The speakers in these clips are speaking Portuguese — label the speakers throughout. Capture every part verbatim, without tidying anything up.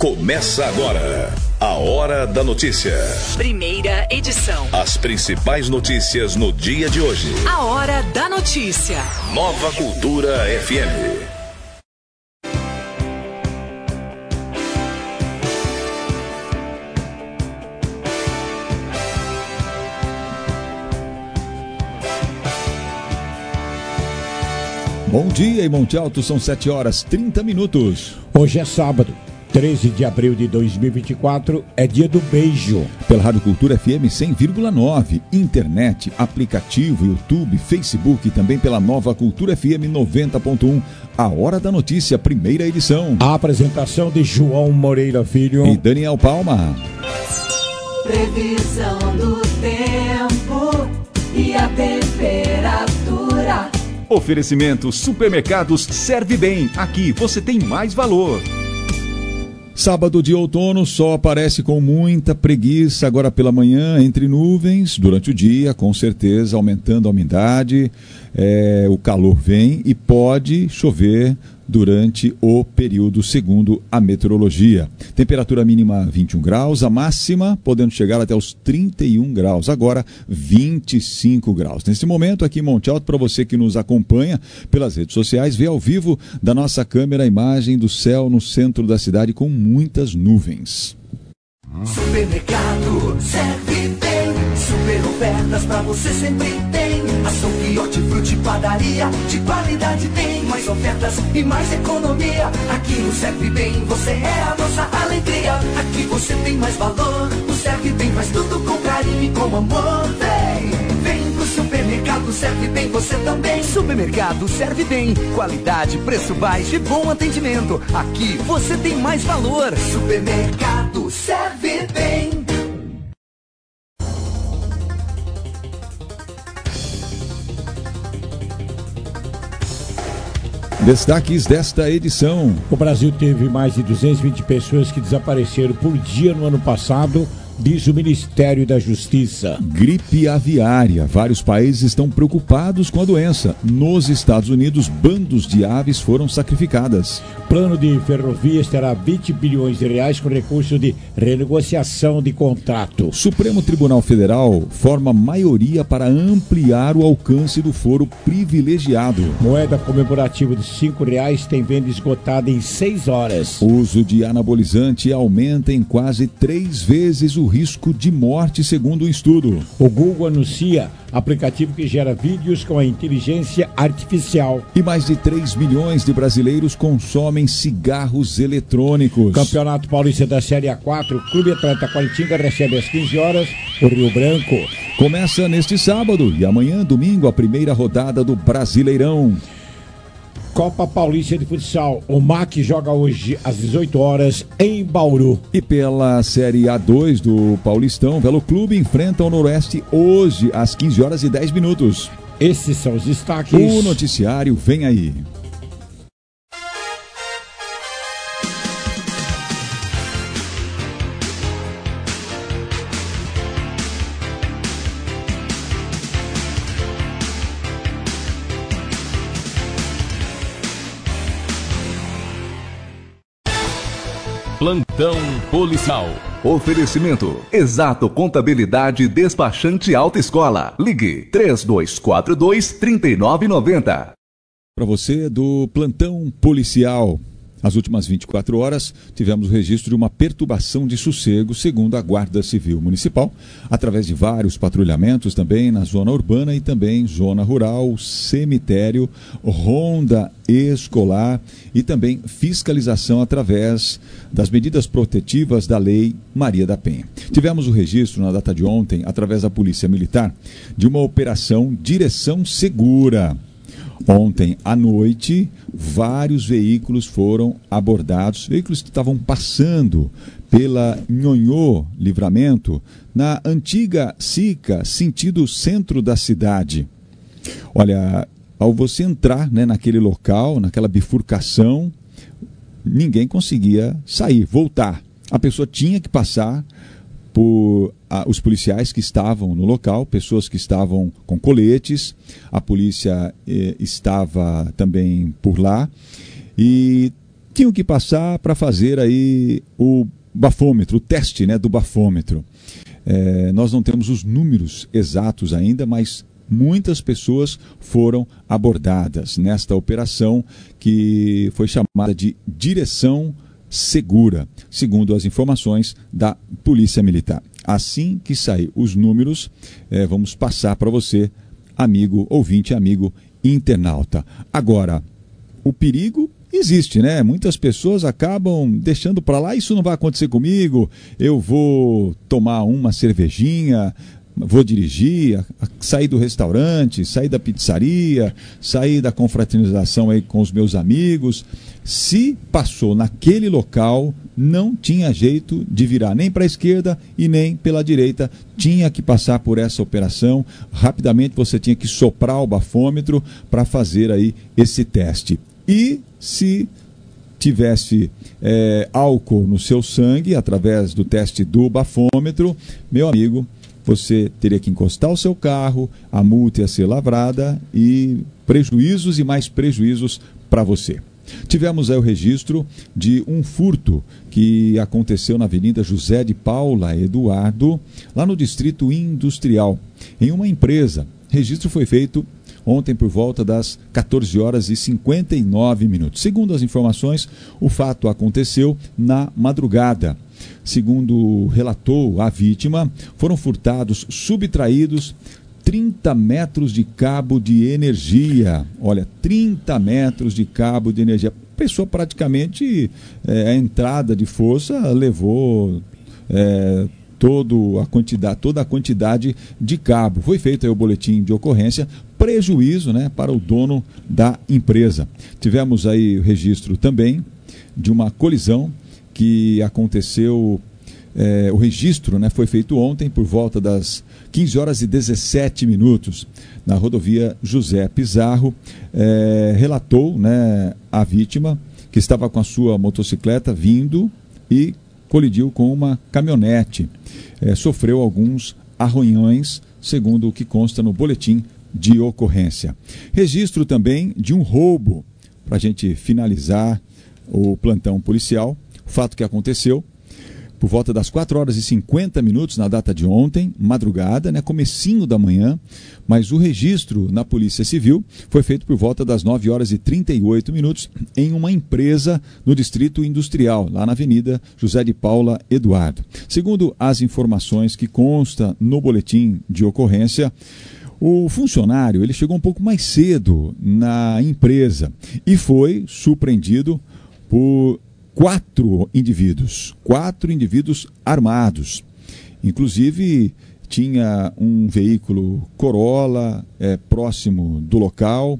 Speaker 1: Começa agora a Hora da Notícia.
Speaker 2: Primeira edição.
Speaker 1: As principais notícias no dia de hoje.
Speaker 2: A Hora da Notícia.
Speaker 1: Nova Cultura F M.
Speaker 3: Bom dia em Monte Alto, são sete horas e trinta minutos.
Speaker 4: Hoje é sábado, treze de abril de dois mil e vinte e quatro, é dia do beijo.
Speaker 3: Pela Rádio Cultura F M cem vírgula nove, internet, aplicativo, YouTube, Facebook e também pela Nova Cultura F M noventa ponto um. A Hora da Notícia, primeira edição.
Speaker 4: A apresentação de João Moreira Filho
Speaker 3: e Daniel Palma.
Speaker 5: Previsão do tempo e a temperatura.
Speaker 6: Oferecimento Supermercados Serve Bem. Aqui você tem mais valor.
Speaker 3: Sábado de outono, sol aparece com muita preguiça agora pela manhã, entre nuvens, durante o dia, com certeza aumentando a umidade, é, o calor vem e pode chover durante o período segundo a meteorologia. Temperatura mínima vinte e um graus, a máxima podendo chegar até os trinta e um graus, agora vinte e cinco graus. Nesse momento aqui em Monte Alto, para você que nos acompanha pelas redes sociais, vê ao vivo da nossa câmera a imagem do céu no centro da cidade com muitas nuvens.
Speaker 5: Supermercado Serve Bem, super ofertas pra você sempre tem. Açougue, hortifruti, padaria, de qualidade tem. Mais ofertas e mais economia. Aqui no Serve Bem você é a nossa alegria. Aqui você tem mais valor. O Serve Bem faz tudo com carinho e com amor. Vem, vem pro supermercado Serve Bem você também.
Speaker 7: Supermercado Serve Bem, qualidade, preço baixo e bom atendimento. Aqui você tem mais valor.
Speaker 5: Supermercado Serve Bem.
Speaker 3: Destaques desta edição.
Speaker 4: O Brasil teve mais de duzentas e vinte pessoas que desapareceram por dia no ano passado, diz o Ministério da Justiça.
Speaker 3: Gripe aviária. Vários países estão preocupados com a doença. Nos Estados Unidos, bandos de aves foram sacrificadas.
Speaker 4: Plano de ferrovias terá vinte bilhões de reais com recurso de renegociação de contrato.
Speaker 3: Supremo Tribunal Federal forma maioria para ampliar o alcance do foro privilegiado.
Speaker 4: Moeda comemorativa de cinco reais tem venda esgotada em seis horas.
Speaker 3: O uso de anabolizante aumenta em quase três vezes o risco de morte, segundo o estudo.
Speaker 4: O Google anuncia aplicativo que gera vídeos com a inteligência artificial.
Speaker 3: E mais de três milhões de brasileiros consomem cigarros eletrônicos.
Speaker 4: Campeonato Paulista da Série A quatro, Clube Atlanta Qualitinga recebe às quinze horas o Rio Branco.
Speaker 3: Começa neste sábado e amanhã, domingo, a primeira rodada do Brasileirão.
Speaker 4: Copa Paulista de Futsal. O M A C joga hoje às dezoito horas em Bauru.
Speaker 3: E pela Série A dois do Paulistão, Velo Clube enfrenta o Noroeste hoje às quinze horas e dez minutos.
Speaker 4: Esses são os destaques.
Speaker 3: O noticiário vem aí.
Speaker 6: Plantão Policial.
Speaker 8: Oferecimento Exato Contabilidade Despachante Alta Escola. Ligue três dois quatro dois, três nove nove zero.
Speaker 3: Para você do Plantão Policial. Nas últimas vinte e quatro horas, tivemos o registro de uma perturbação de sossego, segundo a Guarda Civil Municipal, através de vários patrulhamentos também na zona urbana e também zona rural, cemitério, ronda escolar e também fiscalização através das medidas protetivas da Lei Maria da Penha. Tivemos o registro na data de ontem, através da Polícia Militar, de uma operação Direção Segura. Ontem à noite, vários veículos foram abordados, veículos que estavam passando pela Nhonhô Livramento, na antiga Sica, sentido centro da cidade. Olha, ao você entrar, né, naquele local, naquela bifurcação, ninguém conseguia sair, voltar. A pessoa tinha que passar por ah, os policiais que estavam no local, pessoas que estavam com coletes, a polícia eh, estava também por lá e tinham que passar para fazer aí o bafômetro, o teste, né, do bafômetro. É, nós não temos os números exatos ainda, mas muitas pessoas foram abordadas nesta operação que foi chamada de Direção Segura, segundo as informações da Polícia Militar. Assim que sair os números, é, vamos passar para você, amigo ouvinte, amigo internauta. Agora, o perigo existe, né? Muitas pessoas acabam deixando para lá, isso não vai acontecer comigo, eu vou tomar uma cervejinha, vou dirigir, sair do restaurante, sair da pizzaria, sair da confraternização aí com os meus amigos. Se passou naquele local, não tinha jeito de virar nem para a esquerda e nem pela direita. Tinha que passar por essa operação. Rapidamente você tinha que soprar o bafômetro para fazer aí esse teste. E se tivesse é, álcool no seu sangue, através do teste do bafômetro, meu amigo, você teria que encostar o seu carro, a multa ia ser lavrada e prejuízos e mais prejuízos para você. Tivemos aí o registro de um furto que aconteceu na Avenida José de Paula Eduardo, lá no Distrito Industrial, em uma empresa. O registro foi feito ontem por volta das quatorze horas e cinquenta e nove minutos. Segundo as informações, o fato aconteceu na madrugada. Segundo relatou a vítima, foram furtados, subtraídos trinta metros de cabo de energia. Olha, trinta metros de cabo de energia. A pessoa praticamente, é, a entrada de força levou é, todo a quantidade, toda a quantidade de cabo. Foi feito aí o boletim de ocorrência, prejuízo, né, para o dono da empresa. Tivemos aí o registro também de uma colisão que aconteceu, é, o registro, né, foi feito ontem por volta das quinze horas e dezessete minutos, na rodovia José Pizarro. É, relatou, né, a vítima que estava com a sua motocicleta vindo e colidiu com uma caminhonete. É, sofreu alguns arranhões, segundo o que consta no boletim de ocorrência. Registro também de um roubo, para a gente finalizar o plantão policial. O fato que aconteceu por volta das quatro horas e cinquenta minutos na data de ontem, madrugada, né, comecinho da manhã, mas o registro na Polícia Civil foi feito por volta das nove horas e trinta e oito minutos em uma empresa no Distrito Industrial, lá na Avenida José de Paula Eduardo. Segundo as informações que consta no boletim de ocorrência, o funcionário ele chegou um pouco mais cedo na empresa e foi surpreendido por quatro indivíduos, quatro indivíduos armados. Inclusive, tinha um veículo Corolla é, próximo do local.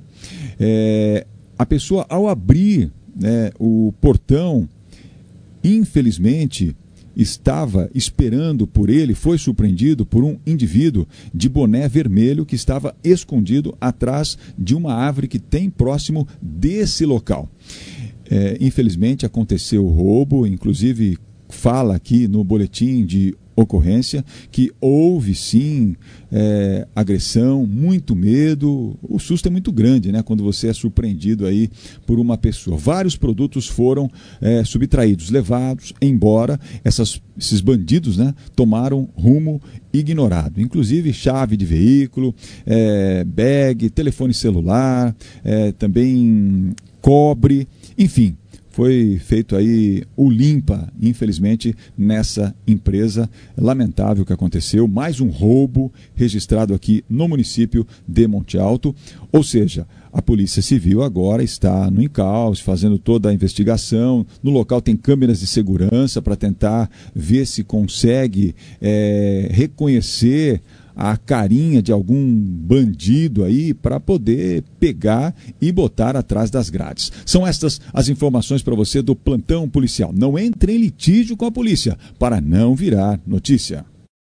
Speaker 3: É, a pessoa, ao abrir, né, o portão, infelizmente, estava esperando por ele, foi surpreendido por um indivíduo de boné vermelho que estava escondido atrás de uma árvore que tem próximo desse local. É, infelizmente aconteceu o roubo, inclusive fala aqui no boletim de ocorrência que houve sim é, agressão, muito medo. O susto é muito grande, né, quando você é surpreendido aí por uma pessoa. Vários produtos foram é, subtraídos, levados embora. Essas, esses bandidos, né, tomaram rumo ignorado, inclusive chave de veículo, é, bag, telefone celular, é, também cobre. Enfim, foi feito aí o limpa, infelizmente, nessa empresa. Lamentável o que aconteceu. Mais um roubo registrado aqui no município de Monte Alto. Ou seja, a Polícia Civil agora está no encalço, fazendo toda a investigação. No local tem câmeras de segurança para tentar ver se consegue é, reconhecer a carinha de algum bandido aí para poder pegar e botar atrás das grades. São estas as informações para você do plantão policial. Não entre em litígio com a polícia para não virar notícia.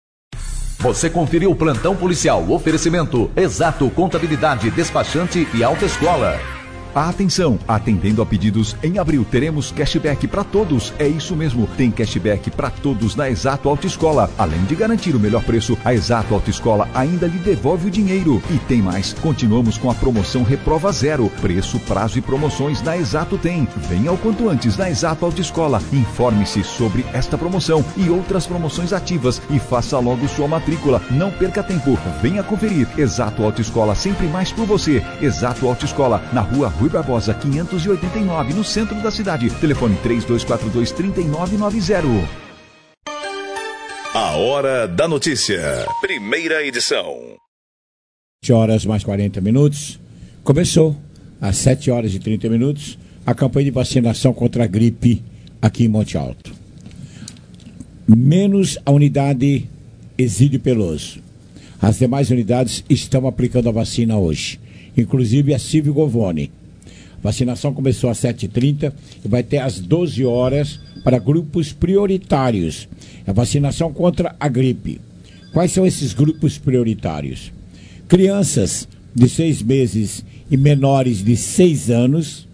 Speaker 8: Você conferiu o plantão policial. Oferecimento Exato Contabilidade, Despachante e Autoescola.
Speaker 6: Atenção, atendendo a pedidos em abril, teremos cashback para todos. É isso mesmo, tem cashback para todos na Exato Autoescola. Além de garantir o melhor preço, a Exato Autoescola ainda lhe devolve o dinheiro. E tem mais, continuamos com a promoção Reprova Zero. Preço, prazo e promoções na Exato tem. Venha o quanto antes na Exato Autoescola. Informe-se sobre esta promoção e outras promoções ativas e faça logo sua matrícula. Não perca tempo, venha conferir. Exato Autoescola, sempre mais por você. Exato Autoescola, na rua Rui Barbosa, quinhentos e oitenta e nove, no centro da cidade. Telefone três dois quatro dois, três nove nove zero.
Speaker 1: A Hora da Notícia. Primeira edição.
Speaker 4: sete horas mais quarenta minutos. Começou às sete horas e trinta minutos a campanha de vacinação contra a gripe aqui em Monte Alto. Menos a unidade Exídio Peloso. As demais unidades estão aplicando a vacina hoje, inclusive a Silvio Govone. A vacinação começou às sete e trinta e vai até às doze horas para grupos prioritários. A vacinação contra a gripe. Quais são esses grupos prioritários? Crianças de seis meses e menores de seis anos,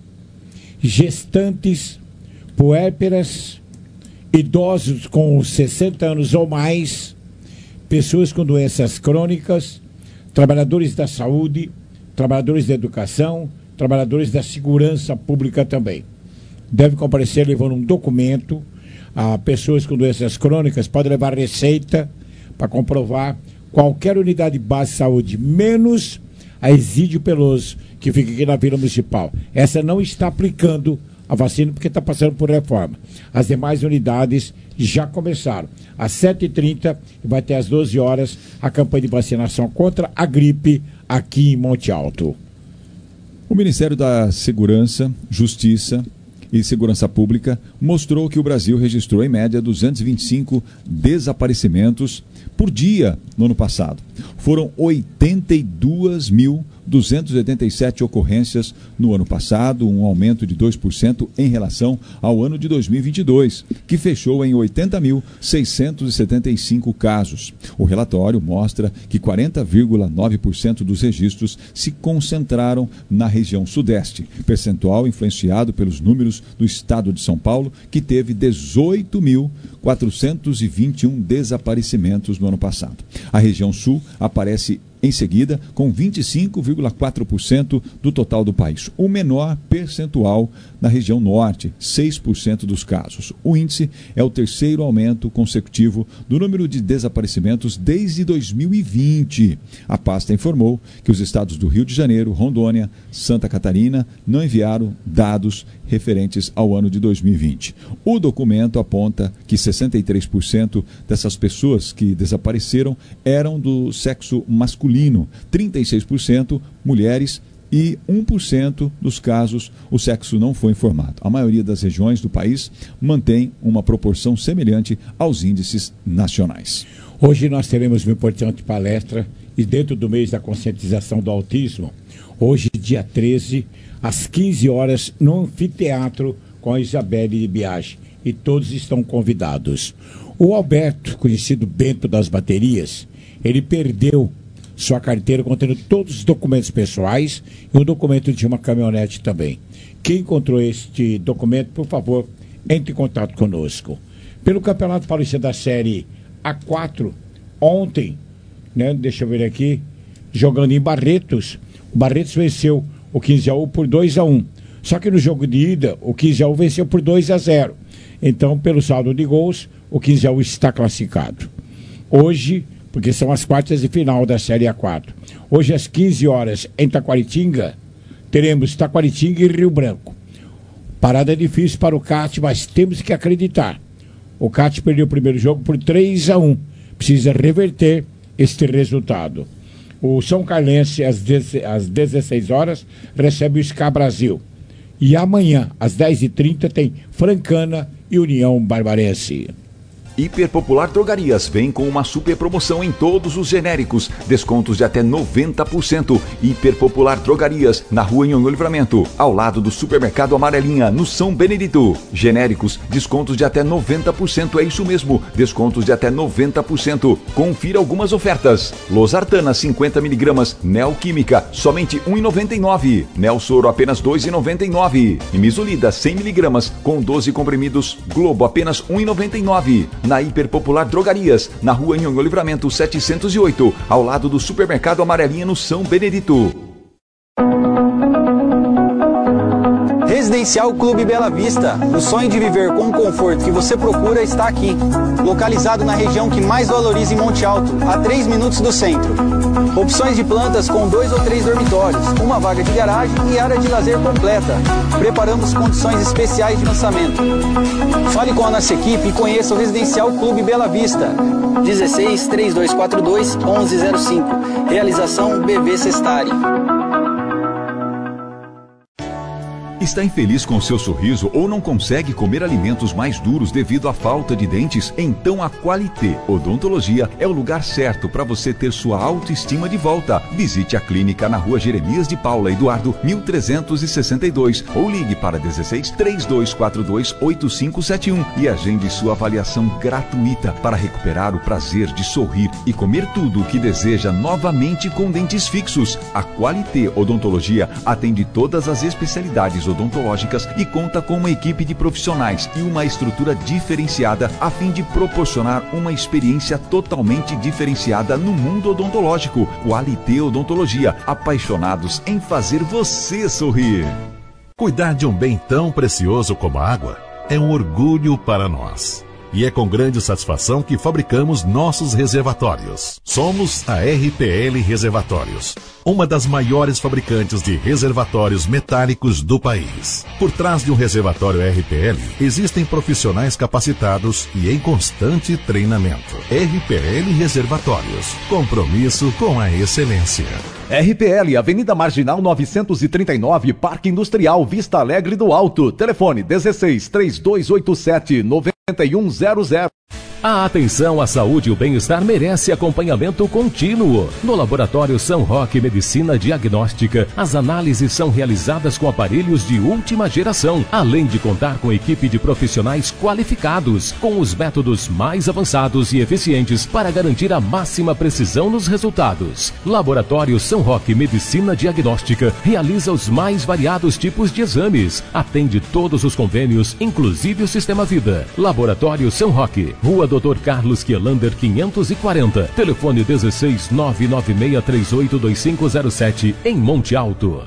Speaker 4: gestantes, puérperas, idosos com sessenta anos ou mais, pessoas com doenças crônicas, trabalhadores da saúde, trabalhadores da educação, trabalhadores da segurança pública também. Deve comparecer levando um documento. A pessoas com doenças crônicas podem levar receita para comprovar qualquer unidade base de saúde, menos a Exídio Peloso, que fica aqui na Vila Municipal. Essa não está aplicando a vacina porque está passando por reforma. As demais unidades já começaram. Às sete e trinta e vai até às doze horas a campanha de vacinação contra a gripe aqui em Monte Alto.
Speaker 3: O Ministério da Segurança, Justiça e Segurança Pública mostrou que o Brasil registrou em média duzentos e vinte e cinco desaparecimentos por dia no ano passado. Foram oitenta e dois mil duzentas e oitenta e sete ocorrências no ano passado, um aumento de dois por cento em relação ao ano de dois mil e vinte e dois, que fechou em oitenta mil seiscentos e setenta e cinco casos. O relatório mostra que quarenta vírgula nove por cento dos registros se concentraram na região sudeste, percentual influenciado pelos números do estado de São Paulo, que teve dezoito mil quatrocentos e vinte e um desaparecimentos no ano passado. A região sul aparece em seguida, com vinte e cinco vírgula quatro por cento do total do país. O menor percentual na região norte, seis por cento dos casos. O índice é o terceiro aumento consecutivo do número de desaparecimentos desde dois mil e vinte. A pasta informou que os estados do Rio de Janeiro, Rondônia, Santa Catarina não enviaram dados referentes ao ano de dois mil e vinte. O documento aponta que sessenta e três por cento dessas pessoas que desapareceram eram do sexo masculino, trinta e seis por cento mulheres e um por cento dos casos o sexo não foi informado. A maioria das regiões do país mantém uma proporção semelhante aos índices nacionais.
Speaker 4: Hoje nós teremos uma importante palestra e dentro do mês da conscientização do autismo, hoje dia treze, às quinze horas, no anfiteatro com a Isabelle de Biagi, e todos estão convidados. O Alberto, conhecido Bento das Baterias, ele perdeu sua carteira contendo todos os documentos pessoais e um documento de uma caminhonete também. Quem encontrou este documento, por favor, entre em contato conosco. Pelo Campeonato Paulista da Série A quatro, ontem, né, deixa eu ver aqui, jogando em Barretos, o Barretos venceu o quinze a um por dois a um. Só que no jogo de ida, o quinze a um venceu por dois a zero. Então, pelo saldo de gols, o quinze a um está classificado. Hoje, porque são as quartas de final da Série A quatro. Hoje, às quinze horas, em Taquaritinga, teremos Taquaritinga e Rio Branco. Parada difícil para o C A T, mas temos que acreditar. O C A T perdeu o primeiro jogo por três a um. Precisa reverter este resultado. O São Carlense, às dezesseis horas, recebe o S C A Brasil. E amanhã, às dez e trinta, tem Francana e União Barbarense.
Speaker 6: Hiperpopular Drogarias vem com uma super promoção em todos os genéricos, descontos de até noventa por cento. Hiperpopular Drogarias, na Rua Nhonhô Livramento, ao lado do Supermercado Amarelinha, no São Benedito. Genéricos, descontos de até noventa por cento, é isso mesmo, descontos de até noventa por cento. Confira algumas ofertas. Losartana cinquenta miligramas, Neoquímica, somente um real e noventa e nove centavos. Nelsoro apenas dois reais e noventa e nove centavos. Imisolida cem miligramas, com doze comprimidos, Globo apenas um real e noventa e nove centavos. Na Hiperpopular Drogarias, na Rua Nhonhô Livramento setecentos e oito, ao lado do Supermercado Amarelinha, no São Benedito.
Speaker 9: Residencial Clube Bela Vista. O sonho de viver com o conforto que você procura está aqui. Localizado na região que mais valoriza em Monte Alto, a três minutos do centro. Opções de plantas com dois ou três dormitórios, uma vaga de garagem e área de lazer completa. Preparamos condições especiais de lançamento. Fale com a nossa equipe e conheça o Residencial Clube Bela Vista. dezesseis, trinta e dois quarenta e dois, onze zero cinco. Realização B V Sestari.
Speaker 6: Está infeliz com o seu sorriso ou não consegue comer alimentos mais duros devido à falta de dentes? Então a Qualité Odontologia é o lugar certo para você ter sua autoestima de volta. Visite a clínica na Rua Jeremias de Paula Eduardo, mil trezentos e sessenta e dois, ou ligue para dezesseis, trinta e dois quarenta e dois, oitenta e cinco setenta e um e agende sua avaliação gratuita para recuperar o prazer de sorrir e comer tudo o que deseja novamente com dentes fixos. A Qualité Odontologia atende todas as especialidades odontológicas e conta com uma equipe de profissionais e uma estrutura diferenciada a fim de proporcionar uma experiência totalmente diferenciada no mundo odontológico. Qualité Odontologia, apaixonados em fazer você sorrir.
Speaker 10: Cuidar de um bem tão precioso como a água é um orgulho para nós. E é com grande satisfação que fabricamos nossos reservatórios. Somos a R P L Reservatórios, uma das maiores fabricantes de reservatórios metálicos do país. Por trás de um reservatório R P L, existem profissionais capacitados e em constante treinamento. R P L Reservatórios, compromisso com a excelência.
Speaker 11: R P L, Avenida Marginal novecentos e trinta e nove, Parque Industrial, Vista Alegre do Alto. Telefone dezesseis, trinta e dois oitenta e sete, noventa e um zero zero.
Speaker 12: A atenção à saúde e o bem-estar merece acompanhamento contínuo. No Laboratório São Roque Medicina Diagnóstica, as análises são realizadas com aparelhos de última geração, além de contar com equipe de profissionais qualificados, com os métodos mais avançados e eficientes para garantir a máxima precisão nos resultados. Laboratório São Roque Medicina Diagnóstica realiza os mais variados tipos de exames, atende todos os convênios, inclusive o Sistema Vida. Laboratório São Roque, Rua doutor Carlos Quielander quinhentos e quarenta, telefone dezesseis, nove nove seis três oito dois cinco zero sete, em Monte Alto.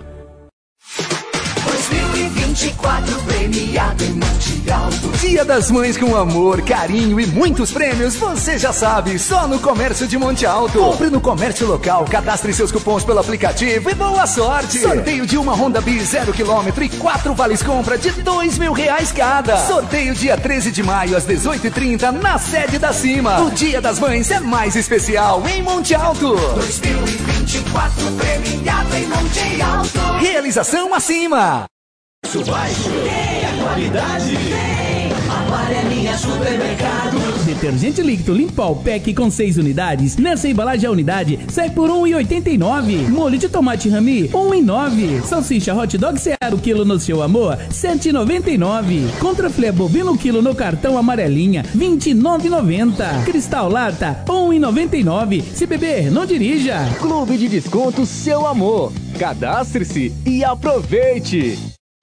Speaker 5: dois mil e vinte e quatro premiado em Monte Alto.
Speaker 7: Dia das Mães com amor, carinho e muitos prêmios, você já sabe, só no Comércio de Monte Alto. Compre no comércio local, cadastre seus cupons pelo aplicativo e boa sorte. Sorteio de uma Honda Bis zero quilômetro e quatro vales compra de dois mil reais cada. Sorteio dia treze de maio às dezoito e trinta na sede da Cima. O Dia das Mães é mais especial em Monte Alto.
Speaker 5: dois mil e vinte e quatro premiado em Monte Alto.
Speaker 7: Realização acima.
Speaker 5: Isso vai ter a qualidade. Amarelinha Supermercados.
Speaker 13: Detergente líquido Limpol Pack com seis unidades. Nessa embalagem a unidade sai por um real e oitenta e nove centavos. Molho de tomate Rami, um real e nove centavos. Salsicha Hot Dog Seara o quilo no seu amor, sete reais e noventa e nove centavos. Contrafilé bovino quilo no cartão Amarelinha, vinte e nove reais e noventa centavos. Cristal Lata, um real e noventa e nove centavos. Se beber, não dirija.
Speaker 14: Clube de Desconto Seu Amor. Cadastre-se e aproveite.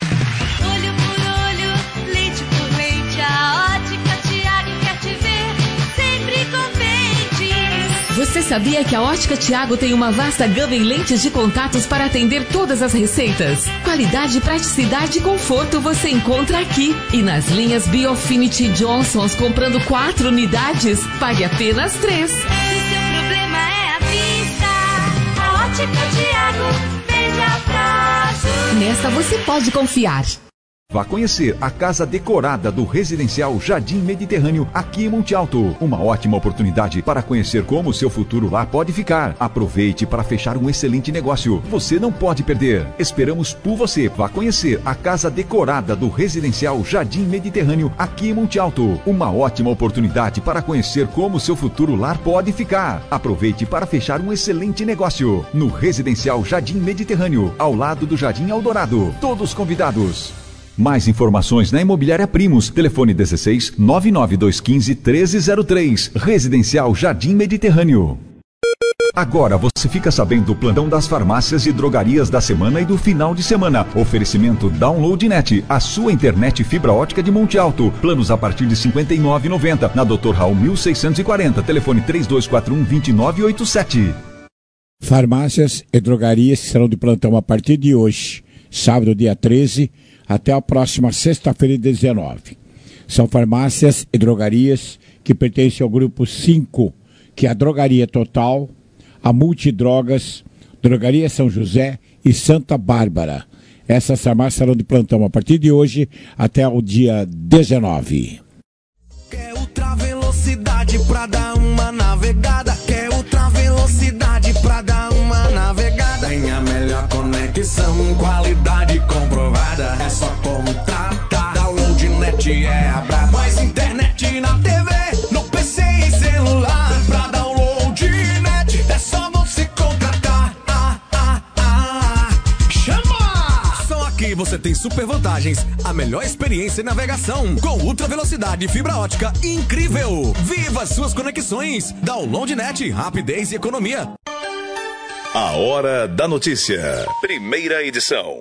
Speaker 15: Você sabia que a Ótica Thiago tem uma vasta gama em lentes de contatos para atender todas as receitas? Qualidade, praticidade e conforto você encontra aqui. E nas linhas Biofinity Johnsons, comprando quatro unidades, pague apenas três.
Speaker 16: Se seu problema é a vista, a Ótica Thiago vende a prazo.
Speaker 15: Nessa você pode confiar.
Speaker 6: Vá conhecer a casa decorada do Residencial Jardim Mediterrâneo aqui em Monte Alto. Uma ótima oportunidade para conhecer como o seu futuro lá pode ficar. Aproveite para fechar um excelente negócio. Você não pode perder. Esperamos por você. Vá conhecer a casa decorada do Residencial Jardim Mediterrâneo aqui em Monte Alto. Uma ótima oportunidade para conhecer como o seu futuro lar pode ficar. Aproveite para fechar um excelente negócio. No Residencial Jardim Mediterrâneo, ao lado do Jardim Eldorado. Todos convidados. Mais informações na Imobiliária Primos. Telefone dezesseis, nove nove dois um cinco, treze zero três. Residencial Jardim Mediterrâneo. Agora você fica sabendo do plantão das farmácias e drogarias da semana e do final de semana. Oferecimento DownloadNet, a sua internet fibra ótica de Monte Alto. Planos a partir de cinquenta e nove reais e noventa centavos. Na doutor Raul mil seiscentos e quarenta. Telefone três dois quatro um, dois nove oito sete.
Speaker 4: Farmácias e drogarias serão de plantão a partir de hoje, sábado, dia treze, até a próxima sexta-feira, dezenove. São farmácias e drogarias que pertencem ao grupo cinco, que é a Drogaria Total, a Multidrogas, Drogaria São José e Santa Bárbara. Essas farmácias serão de plantão a partir de hoje até o dia dezenove.
Speaker 5: Quer ultra velocidade pra dar uma navegada? Quer ultra velocidade pra dar uma navegada? Tem a melhor conexão, qualidade comprovada. É só contratar. DownloadNet é a braba. Mais internet na T V, no P C e celular. Pra DownloadNet é só você contratar. Ah, ah, ah. Chama! Só aqui você tem super vantagens. A melhor experiência em navegação com ultra velocidade e fibra ótica incrível. Viva suas conexões. DownloadNet, rapidez e economia.
Speaker 1: A Hora da Notícia, primeira edição.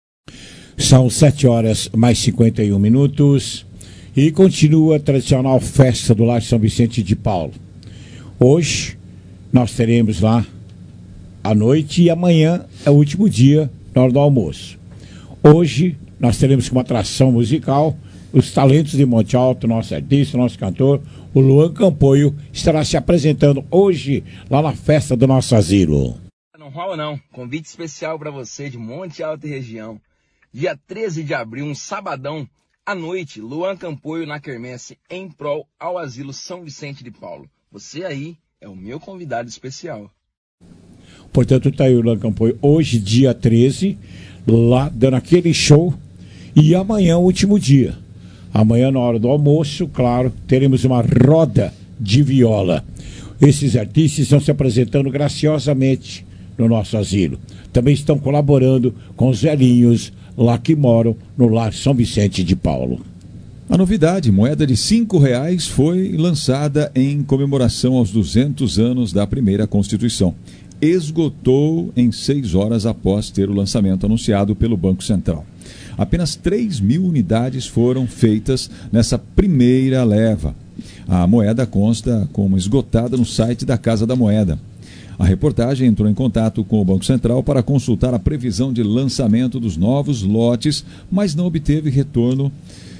Speaker 4: São sete horas mais cinquenta e um minutos e continua a tradicional festa do Lar São Vicente de Paulo. Hoje nós teremos lá à noite e amanhã é o último dia na hora do almoço. Hoje nós teremos como atração musical os talentos de Monte Alto, nosso artista, nosso cantor, o Luan Campoio, estará se apresentando hoje lá na festa do nosso asilo.
Speaker 17: Não rola não, convite especial para você de Monte Alto e região. Dia treze de abril, um sabadão, à noite, Luan Campoio na quermesse em prol ao asilo São Vicente de Paulo. Você aí é o meu convidado especial.
Speaker 4: Portanto, está aí o Luan Campoio hoje, dia treze, lá dando aquele show, e amanhã o último dia. Amanhã, na hora do almoço, claro, teremos uma roda de viola. Esses artistas estão se apresentando graciosamente no nosso asilo. Também estão colaborando com os velhinhos lá que moram no Lar São Vicente de Paulo.
Speaker 3: A novidade, moeda de cinco reais, foi lançada em comemoração aos duzentos anos da primeira Constituição. Esgotou em seis horas após ter o lançamento anunciado pelo Banco Central. Apenas três mil unidades foram feitas nessa primeira leva. A moeda consta como esgotada no site da Casa da Moeda. A reportagem entrou em contato com o Banco Central para consultar a previsão de lançamento dos novos lotes, mas não obteve retorno.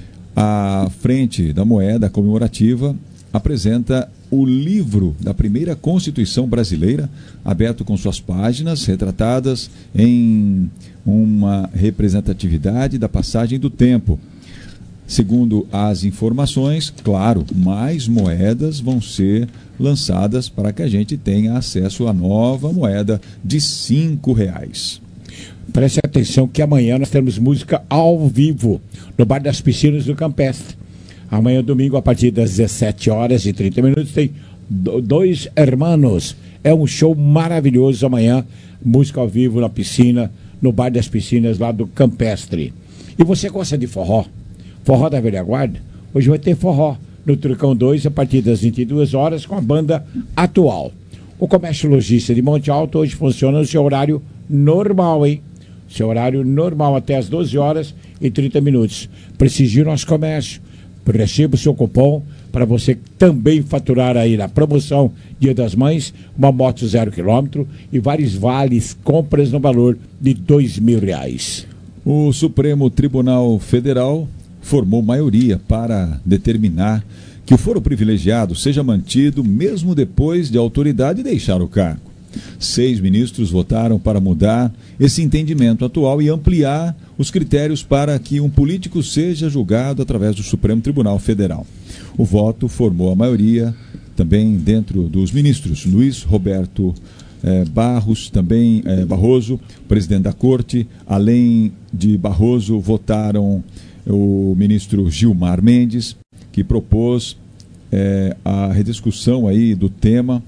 Speaker 3: À frente da moeda comemorativa apresenta o livro da primeira Constituição brasileira, aberto com suas páginas retratadas em uma representatividade da passagem do tempo. Segundo as informações, claro, mais moedas vão ser lançadas para que a gente tenha acesso à nova moeda de cinco reais.
Speaker 4: Preste atenção que amanhã nós temos música ao vivo no Bar das Piscinas do Campestre. Amanhã, domingo, a partir das dezessete horas e trinta minutos, tem Dois Hermanos. É um show maravilhoso amanhã, música ao vivo na piscina, no Bar das Piscinas lá do Campestre. E você gosta de forró? Forró da Velha Guarda? Hoje vai ter forró no Trucão dois a partir das vinte e duas horas com a banda Atual. O comércio lojista de Monte Alto hoje funciona no seu horário normal, hein? Seu horário normal até as doze horas e trinta minutos. Prestigie o nosso comércio. Receba o seu cupom para você também faturar aí na promoção Dia das Mães, uma moto zero quilômetro e vários vales, compras no valor de dois mil reais.
Speaker 3: O Supremo Tribunal Federal formou maioria para determinar que o foro privilegiado seja mantido mesmo depois de a autoridade deixar o cargo. Seis ministros votaram para mudar esse entendimento atual e ampliar os critérios para que um político seja julgado através do Supremo Tribunal Federal. O voto formou a maioria também dentro dos ministros. Luiz Roberto eh, Barros, também eh, Barroso, presidente da Corte. Além de Barroso, votaram o ministro Gilmar Mendes, que propôs eh, a rediscussão aí do tema,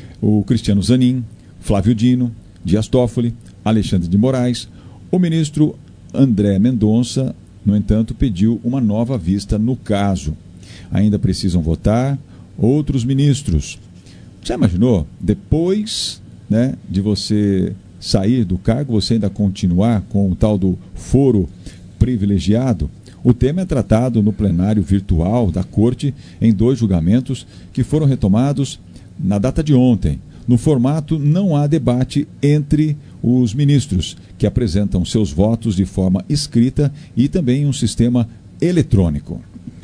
Speaker 3: o Cristiano Zanin, Flávio Dino, Dias Toffoli, Alexandre de Moraes. O ministro André Mendonça, no entanto, pediu uma nova vista no caso. Ainda precisam votar outros ministros. Já imaginou? Depois, né, de você sair do cargo, você ainda continuar com o tal do foro privilegiado? O tema é tratado no plenário virtual da Corte em dois julgamentos que foram retomados na data de ontem. No formato, não há debate entre os ministros, que apresentam seus votos de forma escrita e também um sistema eletrônico.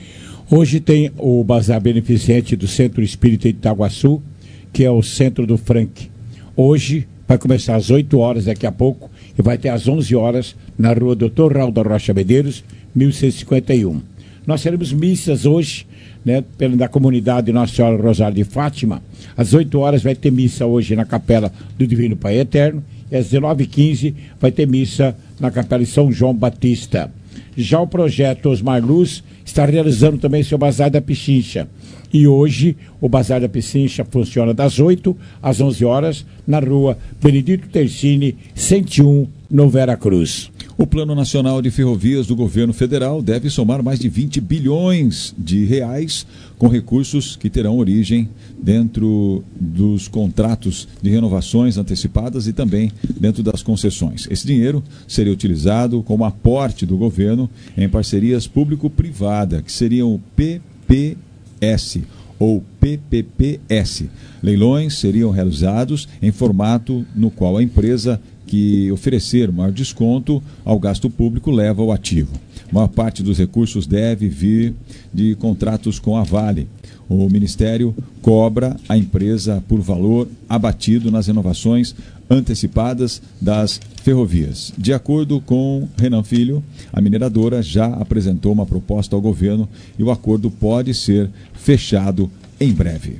Speaker 4: Hoje tem o Bazar Beneficente do Centro Espírita de Itaguaçu, que é o centro do Frank. Hoje vai começar às oito horas, daqui a pouco, e vai ter às onze horas na rua doutor Raul da Rocha Medeiros, mil seiscentos e cinquenta e um. Nós teremos missas hoje, né, da comunidade Nossa Senhora Rosário de Fátima. Às oito horas vai ter missa hoje na Capela do Divino Pai Eterno, e às dezenove e quinze vai ter missa na Capela de São João Batista. Já o projeto Osmar Luz está realizando também seu Bazar da Pichincha. E hoje o Bazar da Pichincha funciona das oito às onze horas na rua Benedito Tercini, cento e um, no Vera Cruz.
Speaker 3: O Plano Nacional de Ferrovias do Governo Federal deve somar mais de vinte bilhões de reais com recursos que terão origem dentro dos contratos de renovações antecipadas e também dentro das concessões. Esse dinheiro seria utilizado como aporte do governo em parcerias público-privada, que seriam P P S ou P P P S. Leilões seriam realizados em formato no qual a empresa que oferecer maior desconto ao gasto público leva o ativo. A maior parte dos recursos deve vir de contratos com a Vale. O Ministério cobra a empresa por valor abatido nas renovações antecipadas das ferrovias. De acordo com Renan Filho, a mineradora já apresentou uma proposta ao governo e o acordo pode ser fechado em breve.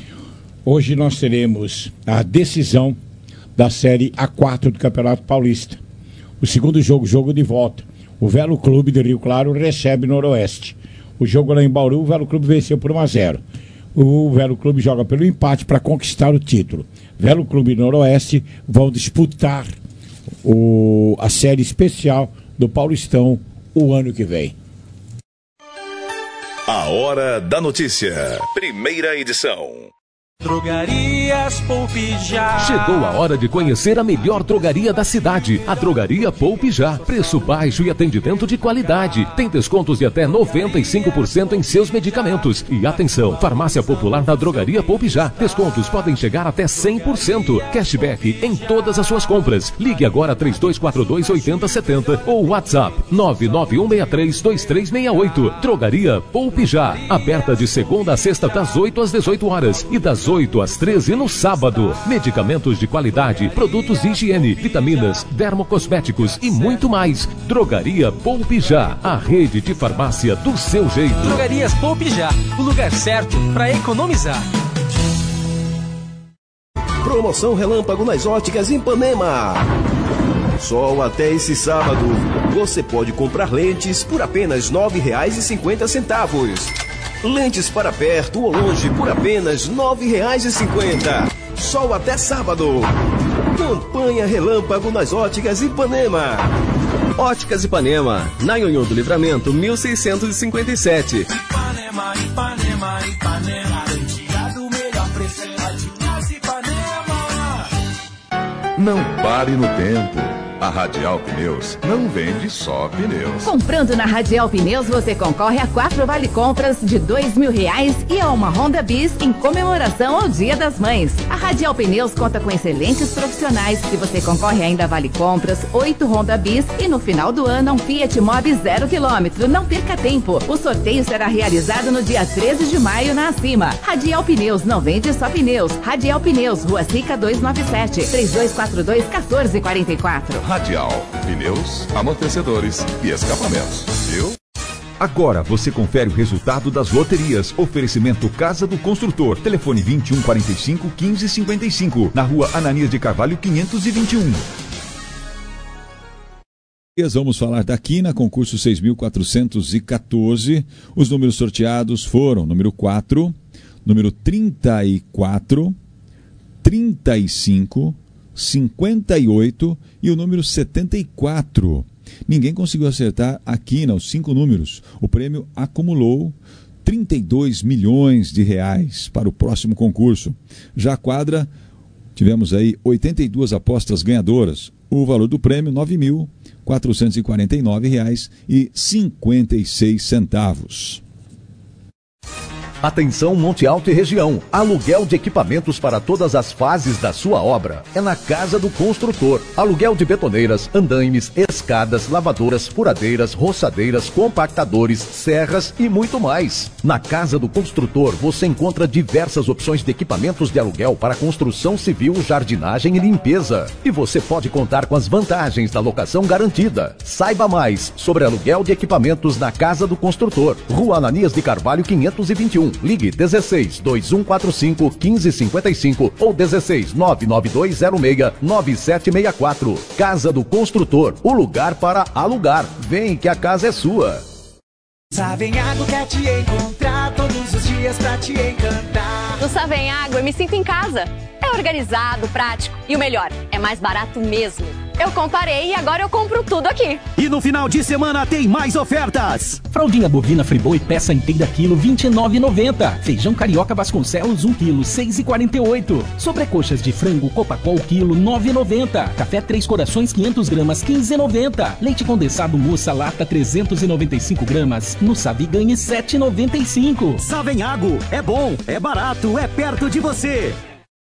Speaker 4: Hoje nós teremos a decisão da Série A quatro do Campeonato Paulista. O segundo jogo, jogo de volta. O Velo Clube de Rio Claro recebe Noroeste. O jogo lá em Bauru, o Velo Clube venceu por um a zero. O Velo Clube joga pelo empate para conquistar o título. Velo Clube e Noroeste vão disputar o, a série especial do Paulistão o ano que vem.
Speaker 1: A Hora da Notícia. Primeira edição.
Speaker 18: Drogarias Poupe Já.
Speaker 12: Chegou a hora de conhecer a melhor drogaria da cidade, a Drogaria Poupe Já. Preço baixo e atendimento de qualidade. Tem descontos de até noventa e cinco por cento em seus medicamentos. E atenção, farmácia popular da Drogaria Poupe Já. Descontos podem chegar até cem por cento. Cashback em todas as suas compras. Ligue agora três dois quatro dois, oito zero sete zero ou WhatsApp nove nove um seis três, dois três seis oito. Drogaria Poupe Já. Aberta de segunda a sexta das oito às dezoito horas e das oito às treze no sábado. Medicamentos de qualidade, produtos de higiene, vitaminas, dermocosméticos e muito mais. Drogaria Poupe Já, a rede de farmácia do seu jeito.
Speaker 18: Drogarias Poupe Já, o lugar certo para economizar.
Speaker 19: Promoção Relâmpago nas Óticas Ipanema. Só até esse sábado você pode comprar lentes por apenas nove reais e cinquenta centavos. Lentes para perto ou longe por apenas nove reais e cinquenta centavos. Só até sábado. Campanha Relâmpago nas Óticas Ipanema. Óticas Ipanema, na Nhonhô do Livramento, mil seiscentos e cinquenta e sete.
Speaker 18: Ipanema, Ipanema, Ipanema. Tirado melhor preço, Ipanema.
Speaker 10: Não pare no tempo.
Speaker 1: A Radial Pneus não vende só pneus.
Speaker 20: Comprando na Radial Pneus, você concorre a quatro vale-compras de dois mil reais e a uma Honda Bis em comemoração ao Dia das Mães. A Radial Pneus conta com excelentes profissionais e você concorre ainda a vale-compras, oito Honda Bis e no final do ano um Fiat Mobi zero quilômetro. Não perca tempo. O sorteio será realizado no dia treze de maio na Acima. Radial Pneus não vende só pneus. Radial Pneus, Rua Sica duzentos e noventa e sete, três dois quatro dois, um quatro quatro quatro.
Speaker 1: Radial, pneus, amortecedores e escapamentos, viu?
Speaker 6: Agora você confere o resultado das loterias. Oferecimento Casa do Construtor. Telefone vinte e um quarenta e cinco, quinze cinquenta e cinco. Na rua Ananias de Carvalho, quinhentos e vinte e um.
Speaker 3: Vamos falar daqui na concurso seis mil quatrocentos e quatorze. Os números sorteados foram número quatro, número trinta e quatro, trinta e cinco, cinquenta e oito e o número setenta e quatro. Ninguém conseguiu acertar aqui nos cinco números. O prêmio acumulou trinta e dois milhões de reais para o próximo concurso. Já a quadra, tivemos aí oitenta e duas apostas ganhadoras. O valor do prêmio, nove mil quatrocentos e quarenta e nove reais e cinquenta e seis centavos.
Speaker 11: Atenção Monte Alto e região, aluguel de equipamentos para todas as fases da sua obra. É na Casa do Construtor. Aluguel de betoneiras, andaimes, escadas, lavadoras, furadeiras, roçadeiras, compactadores, serras e muito mais. Na Casa do Construtor você encontra diversas opções de equipamentos de aluguel para construção civil, jardinagem e limpeza. E você pode contar com as vantagens da locação garantida. Saiba mais sobre aluguel de equipamentos na Casa do Construtor. Rua Ananias de Carvalho, quinhentos e vinte e um. Ligue dezesseis, dois um quatro cinco, quinze cinquenta e cinco ou dezesseis, nove nove dois zero seis, nove sete seis quatro. Casa do Construtor, o lugar para alugar. Vem que a casa é sua.
Speaker 5: Savenhago quer te encontrar todos os dias pra te encantar.
Speaker 21: No Savenhago eu me sinto em casa. É organizado, prático e o melhor, é mais barato mesmo. Eu comparei e agora eu compro tudo aqui.
Speaker 22: E no final de semana tem mais ofertas.
Speaker 23: Fraldinha bovina Friboi peça inteira quilo vinte e nove reais e noventa centavos. Feijão carioca Vasconcelos um quilo seis reais e quarenta e oito centavos. Sobrecoxas de frango Copacol quilo nove reais e noventa centavos. Café Três Corações quinhentas gramas quinze reais e noventa centavos. Leite condensado Moça lata trezentos e noventa e cinco gramas. No Savi ganhe sete reais e noventa e cinco centavos.
Speaker 22: Savenhago, é bom, é barato, é perto de você.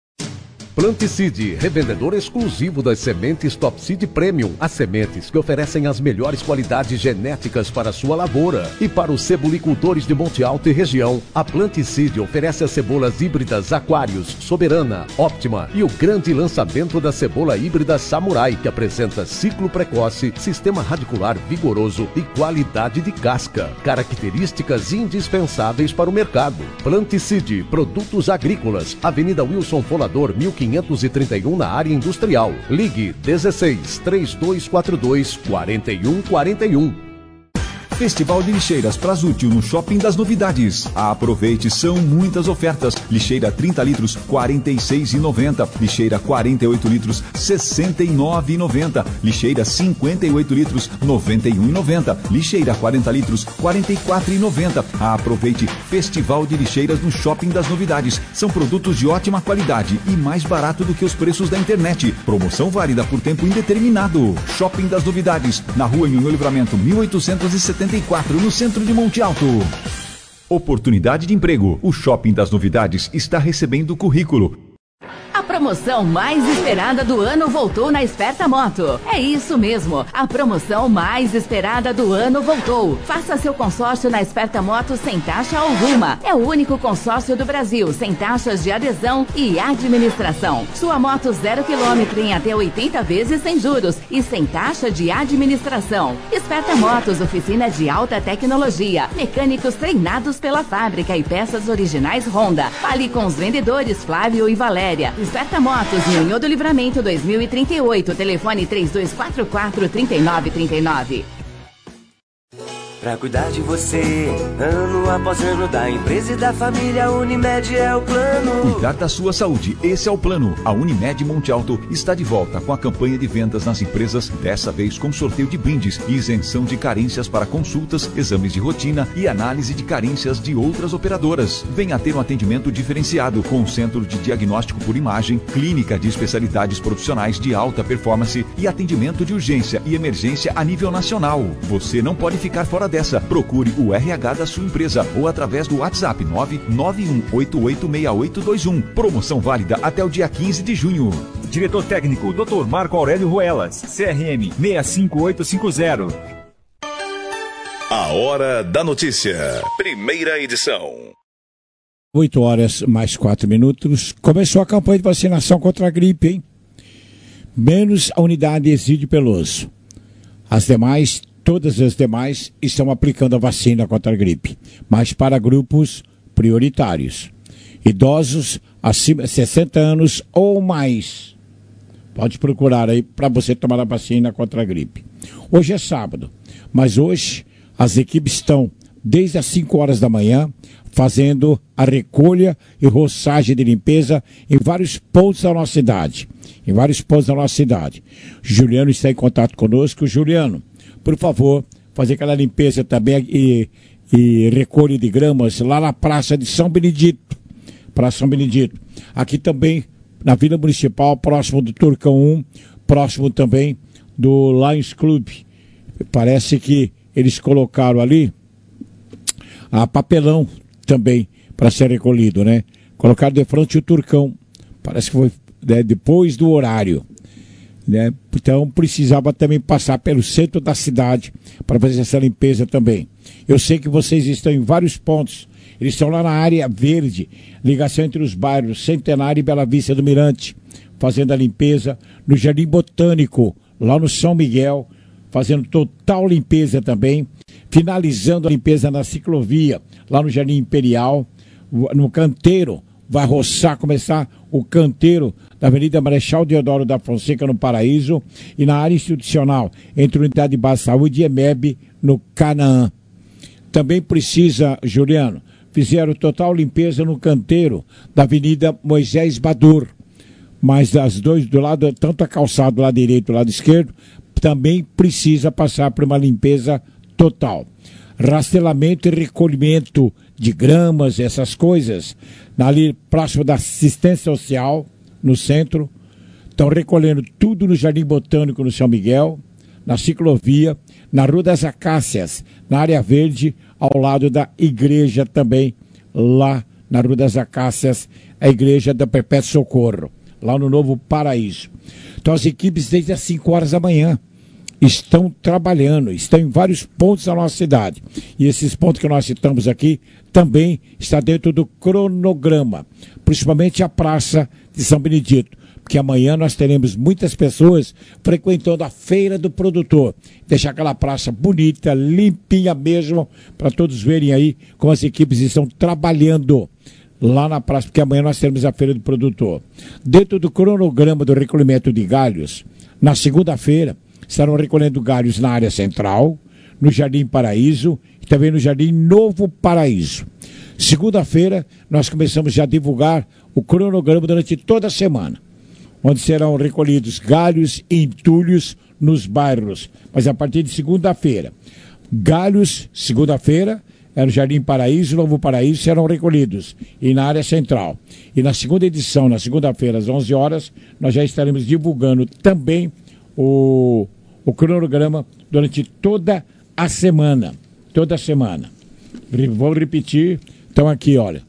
Speaker 11: Planticide, revendedor exclusivo das sementes Top Seed Premium. As sementes que oferecem as melhores qualidades genéticas para a sua lavoura. E para os cebolicultores de Monte Alto e região, a Planticide oferece as cebolas híbridas Aquários, Soberana, Óptima e o grande lançamento da cebola híbrida Samurai, que apresenta ciclo precoce, sistema radicular vigoroso e qualidade de casca. Características indispensáveis para o mercado. Planticide, produtos agrícolas, Avenida Wilson Folador, mil quinhentos e trinta e um, na área industrial. Ligue dezesseis, três dois quatro dois, quatro um quatro um.
Speaker 6: Festival de Lixeiras Prasútil no Shopping das Novidades. Aproveite, são muitas ofertas. Lixeira trinta litros, quarenta e seis reais e noventa centavos. Lixeira quarenta e oito litros, sessenta e nove reais e noventa centavos. Lixeira cinquenta e oito litros, noventa e um reais e noventa centavos. Lixeira quarenta litros, quarenta e quatro reais e noventa centavos. Aproveite, Festival de Lixeiras no Shopping das Novidades. São produtos de ótima qualidade e mais barato do que os preços da internet. Promoção válida por tempo indeterminado. Shopping das Novidades, na rua Nhonhô Livramento, mil oitocentos e setenta e quatro, no centro de Monte Alto. Oportunidade de emprego. O Shopping das Novidades está recebendo currículo.
Speaker 20: A promoção mais esperada do ano voltou na Esperta Moto. É isso mesmo, a promoção mais esperada do ano voltou. Faça seu consórcio na Esperta Moto sem taxa alguma. É o único consórcio do Brasil sem taxas de adesão e administração. Sua moto zero quilômetro em até oitenta vezes sem juros e sem taxa de administração. Esperta Motos, oficina de alta tecnologia, mecânicos treinados pela fábrica e peças originais Honda. Fale com os vendedores Flávio e Valéria. Esperta Motos, Nhonhô do Livramento dois mil e trinta e oito, telefone três dois quatro quatro, três nove três nove.
Speaker 5: pra cuidar de você. Ano após ano, da empresa e da família, Unimed é o plano.
Speaker 6: Cuidar da sua saúde, esse é o plano. A Unimed Monte Alto está de volta com a campanha de vendas nas empresas, dessa vez com sorteio de brindes e isenção de carências para consultas, exames de rotina e análise de carências de outras operadoras. Venha ter um atendimento diferenciado com um centro de diagnóstico por imagem, clínica de especialidades profissionais de alta performance e atendimento de urgência e emergência a nível nacional. Você não pode ficar fora dessa. Procure o R H da sua empresa ou através do WhatsApp nove nove um oito oito seis oito dois um. Promoção válida até o dia quinze de junho.
Speaker 2: Diretor técnico doutor Marco Aurélio Ruelas, C R M seis cinco oito cinco zero.
Speaker 1: A Hora da Notícia, primeira edição.
Speaker 4: oito horas mais quatro minutos. Começou a campanha de vacinação contra a gripe, hein? Menos a unidade Exídio Peloso. As demais, todas as demais, estão aplicando a vacina contra a gripe, mas para grupos prioritários. Idosos acima de sessenta anos ou mais. Pode procurar aí para você tomar a vacina contra a gripe. Hoje é sábado, mas hoje as equipes estão desde as cinco horas da manhã fazendo a recolha e roçagem de limpeza em vários pontos da nossa cidade. Em vários pontos da nossa cidade. Juliano está em contato conosco. Juliano, por favor, fazer aquela limpeza também e, e recolha de gramas lá na Praça de São Benedito. Praça São Benedito. Aqui também na Vila Municipal, próximo do Turcão um, próximo também do Lions Club. Parece que eles colocaram ali a papelão também para ser recolhido, né? Colocaram de frente o Turcão. Parece que foi, né, depois do horário, né? Então precisava também passar pelo centro da cidade para fazer essa limpeza também. Eu sei que vocês estão em vários pontos. Eles estão lá na área verde, ligação entre os bairros Centenário e Bela Vista do Mirante, fazendo a limpeza no Jardim Botânico, lá no São Miguel, fazendo total limpeza também, finalizando a limpeza na ciclovia, lá no Jardim Imperial, no canteiro, vai roçar, começar o canteiro da Avenida Marechal Deodoro da Fonseca, no Paraíso, e na área institucional, entre Unidade de Base de Saúde e EMEB, no Canaã. Também precisa, Juliano, fizeram total limpeza no canteiro da Avenida Moisés Badur, mas das dois, do lado, tanto a calçada do lado direito e do lado esquerdo, também precisa passar por uma limpeza total. Rastelamento e recolhimento de gramas, essas coisas, ali próximo da assistência social, no centro. Estão recolhendo tudo no Jardim Botânico, no São Miguel, na ciclovia, na Rua das Acácias, na área verde, ao lado da igreja também, lá na Rua das Acácias, a igreja da Perpétuo Socorro, lá no Novo Paraíso. Então as equipes desde as cinco horas da manhã estão trabalhando, estão em vários pontos da nossa cidade. E esses pontos que nós citamos aqui também está dentro do cronograma, principalmente a Praça de São Benedito, porque amanhã nós teremos muitas pessoas frequentando a Feira do Produtor. Deixar aquela praça bonita, limpinha mesmo, para todos verem aí como as equipes estão trabalhando lá na praça, porque amanhã nós teremos a Feira do Produtor. Dentro do cronograma do recolhimento de galhos, na segunda-feira, estarão recolhendo galhos na área central, no Jardim Paraíso e também no Jardim Novo Paraíso. Segunda-feira, nós começamos já a divulgar o cronograma durante toda a semana, onde serão recolhidos galhos e entulhos nos bairros. Mas a partir de segunda-feira, galhos, segunda-feira, é no Jardim Paraíso, Novo Paraíso, serão recolhidos, e na área central. E na segunda edição, na segunda-feira, às onze horas, nós já estaremos divulgando também o, o cronograma durante toda a semana. Toda a semana. Vou repetir. Então aqui, olha.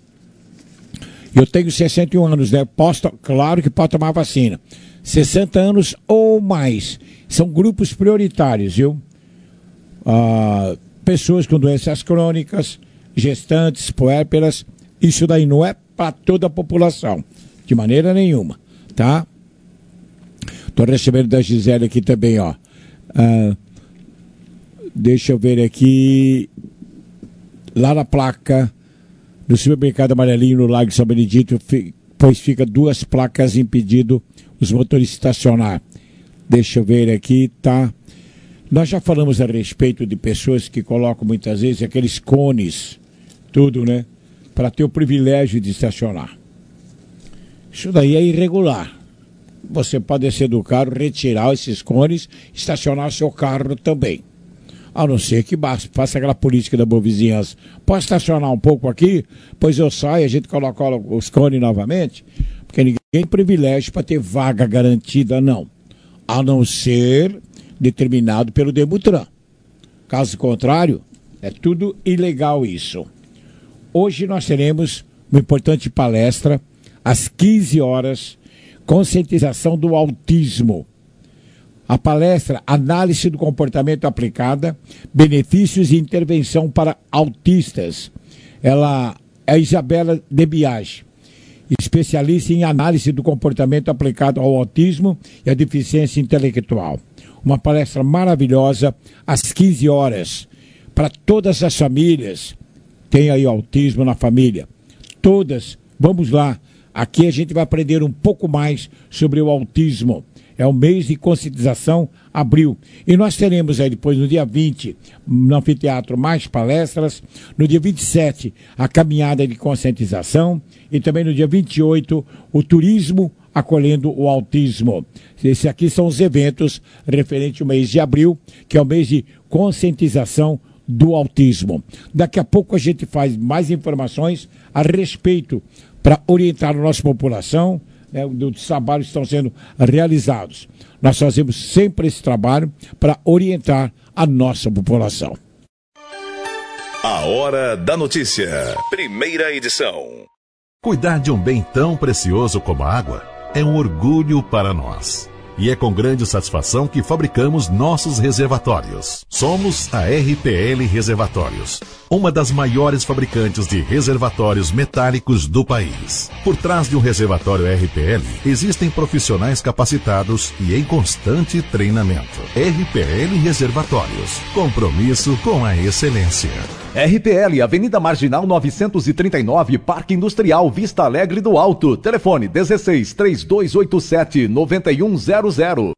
Speaker 4: Eu tenho sessenta e um anos, né? Posso, claro que pode tomar vacina. sessenta anos ou mais. São grupos prioritários, viu? Ah, pessoas com doenças crônicas, gestantes, puérperas. Isso daí não é para toda a população. De maneira nenhuma, tá? Estou recebendo da Gisele aqui também, ó. Ah, deixa eu ver aqui. Lá na placa do supermercado Amarelinho, no Lago São Benedito, pois fica duas placas impedindo os motoristas estacionar. Deixa eu ver aqui, tá? Nós já falamos a respeito de pessoas que colocam muitas vezes aqueles cones, tudo, né? Para ter o privilégio de estacionar. Isso daí é irregular. Você pode descer do carro, retirar esses cones, estacionar seu carro também. A não ser que faça aquela política da boa vizinhança. Pode estacionar um pouco aqui, pois eu saio, a gente coloca os cones novamente, porque ninguém tem privilégio para ter vaga garantida, não. A não ser determinado pelo Demutran. Caso contrário, é tudo ilegal isso. Hoje nós teremos uma importante palestra, às quinze horas, conscientização do autismo. A palestra Análise do Comportamento Aplicada, Benefícios e Intervenção para Autistas. Ela é a Isabela de Biage, especialista em análise do comportamento aplicado ao autismo e à deficiência intelectual. Uma palestra maravilhosa, às quinze horas, para todas as famílias. Tem aí autismo na família. Todas, vamos lá. Aqui a gente vai aprender um pouco mais sobre o autismo. É o mês de conscientização, abril. E nós teremos aí depois, no dia vinte, no anfiteatro, mais palestras. No dia vinte e sete, a caminhada de conscientização. E também no dia vinte e oito, o turismo acolhendo o autismo. Esses aqui são os eventos referentes ao mês de abril, que é o mês de conscientização do autismo. Daqui a pouco a gente faz mais informações a respeito para orientar a nossa população, né, dos trabalhos que estão sendo realizados. Nós fazemos sempre esse trabalho para orientar a nossa população.
Speaker 1: A Hora da Notícia, primeira edição.
Speaker 10: Cuidar de um bem tão precioso como a água é um orgulho para nós. E é com grande satisfação que fabricamos nossos reservatórios. Somos a R P L Reservatórios, uma das maiores fabricantes de reservatórios metálicos do país. Por trás de um reservatório R P L, existem profissionais capacitados e em constante treinamento. R P L Reservatórios, compromisso com a excelência.
Speaker 11: R P L, Avenida Marginal novecentos e trinta e nove, Parque Industrial, Vista Alegre do Alto. Telefone dezesseis, três dois oito sete, nove um zero zero.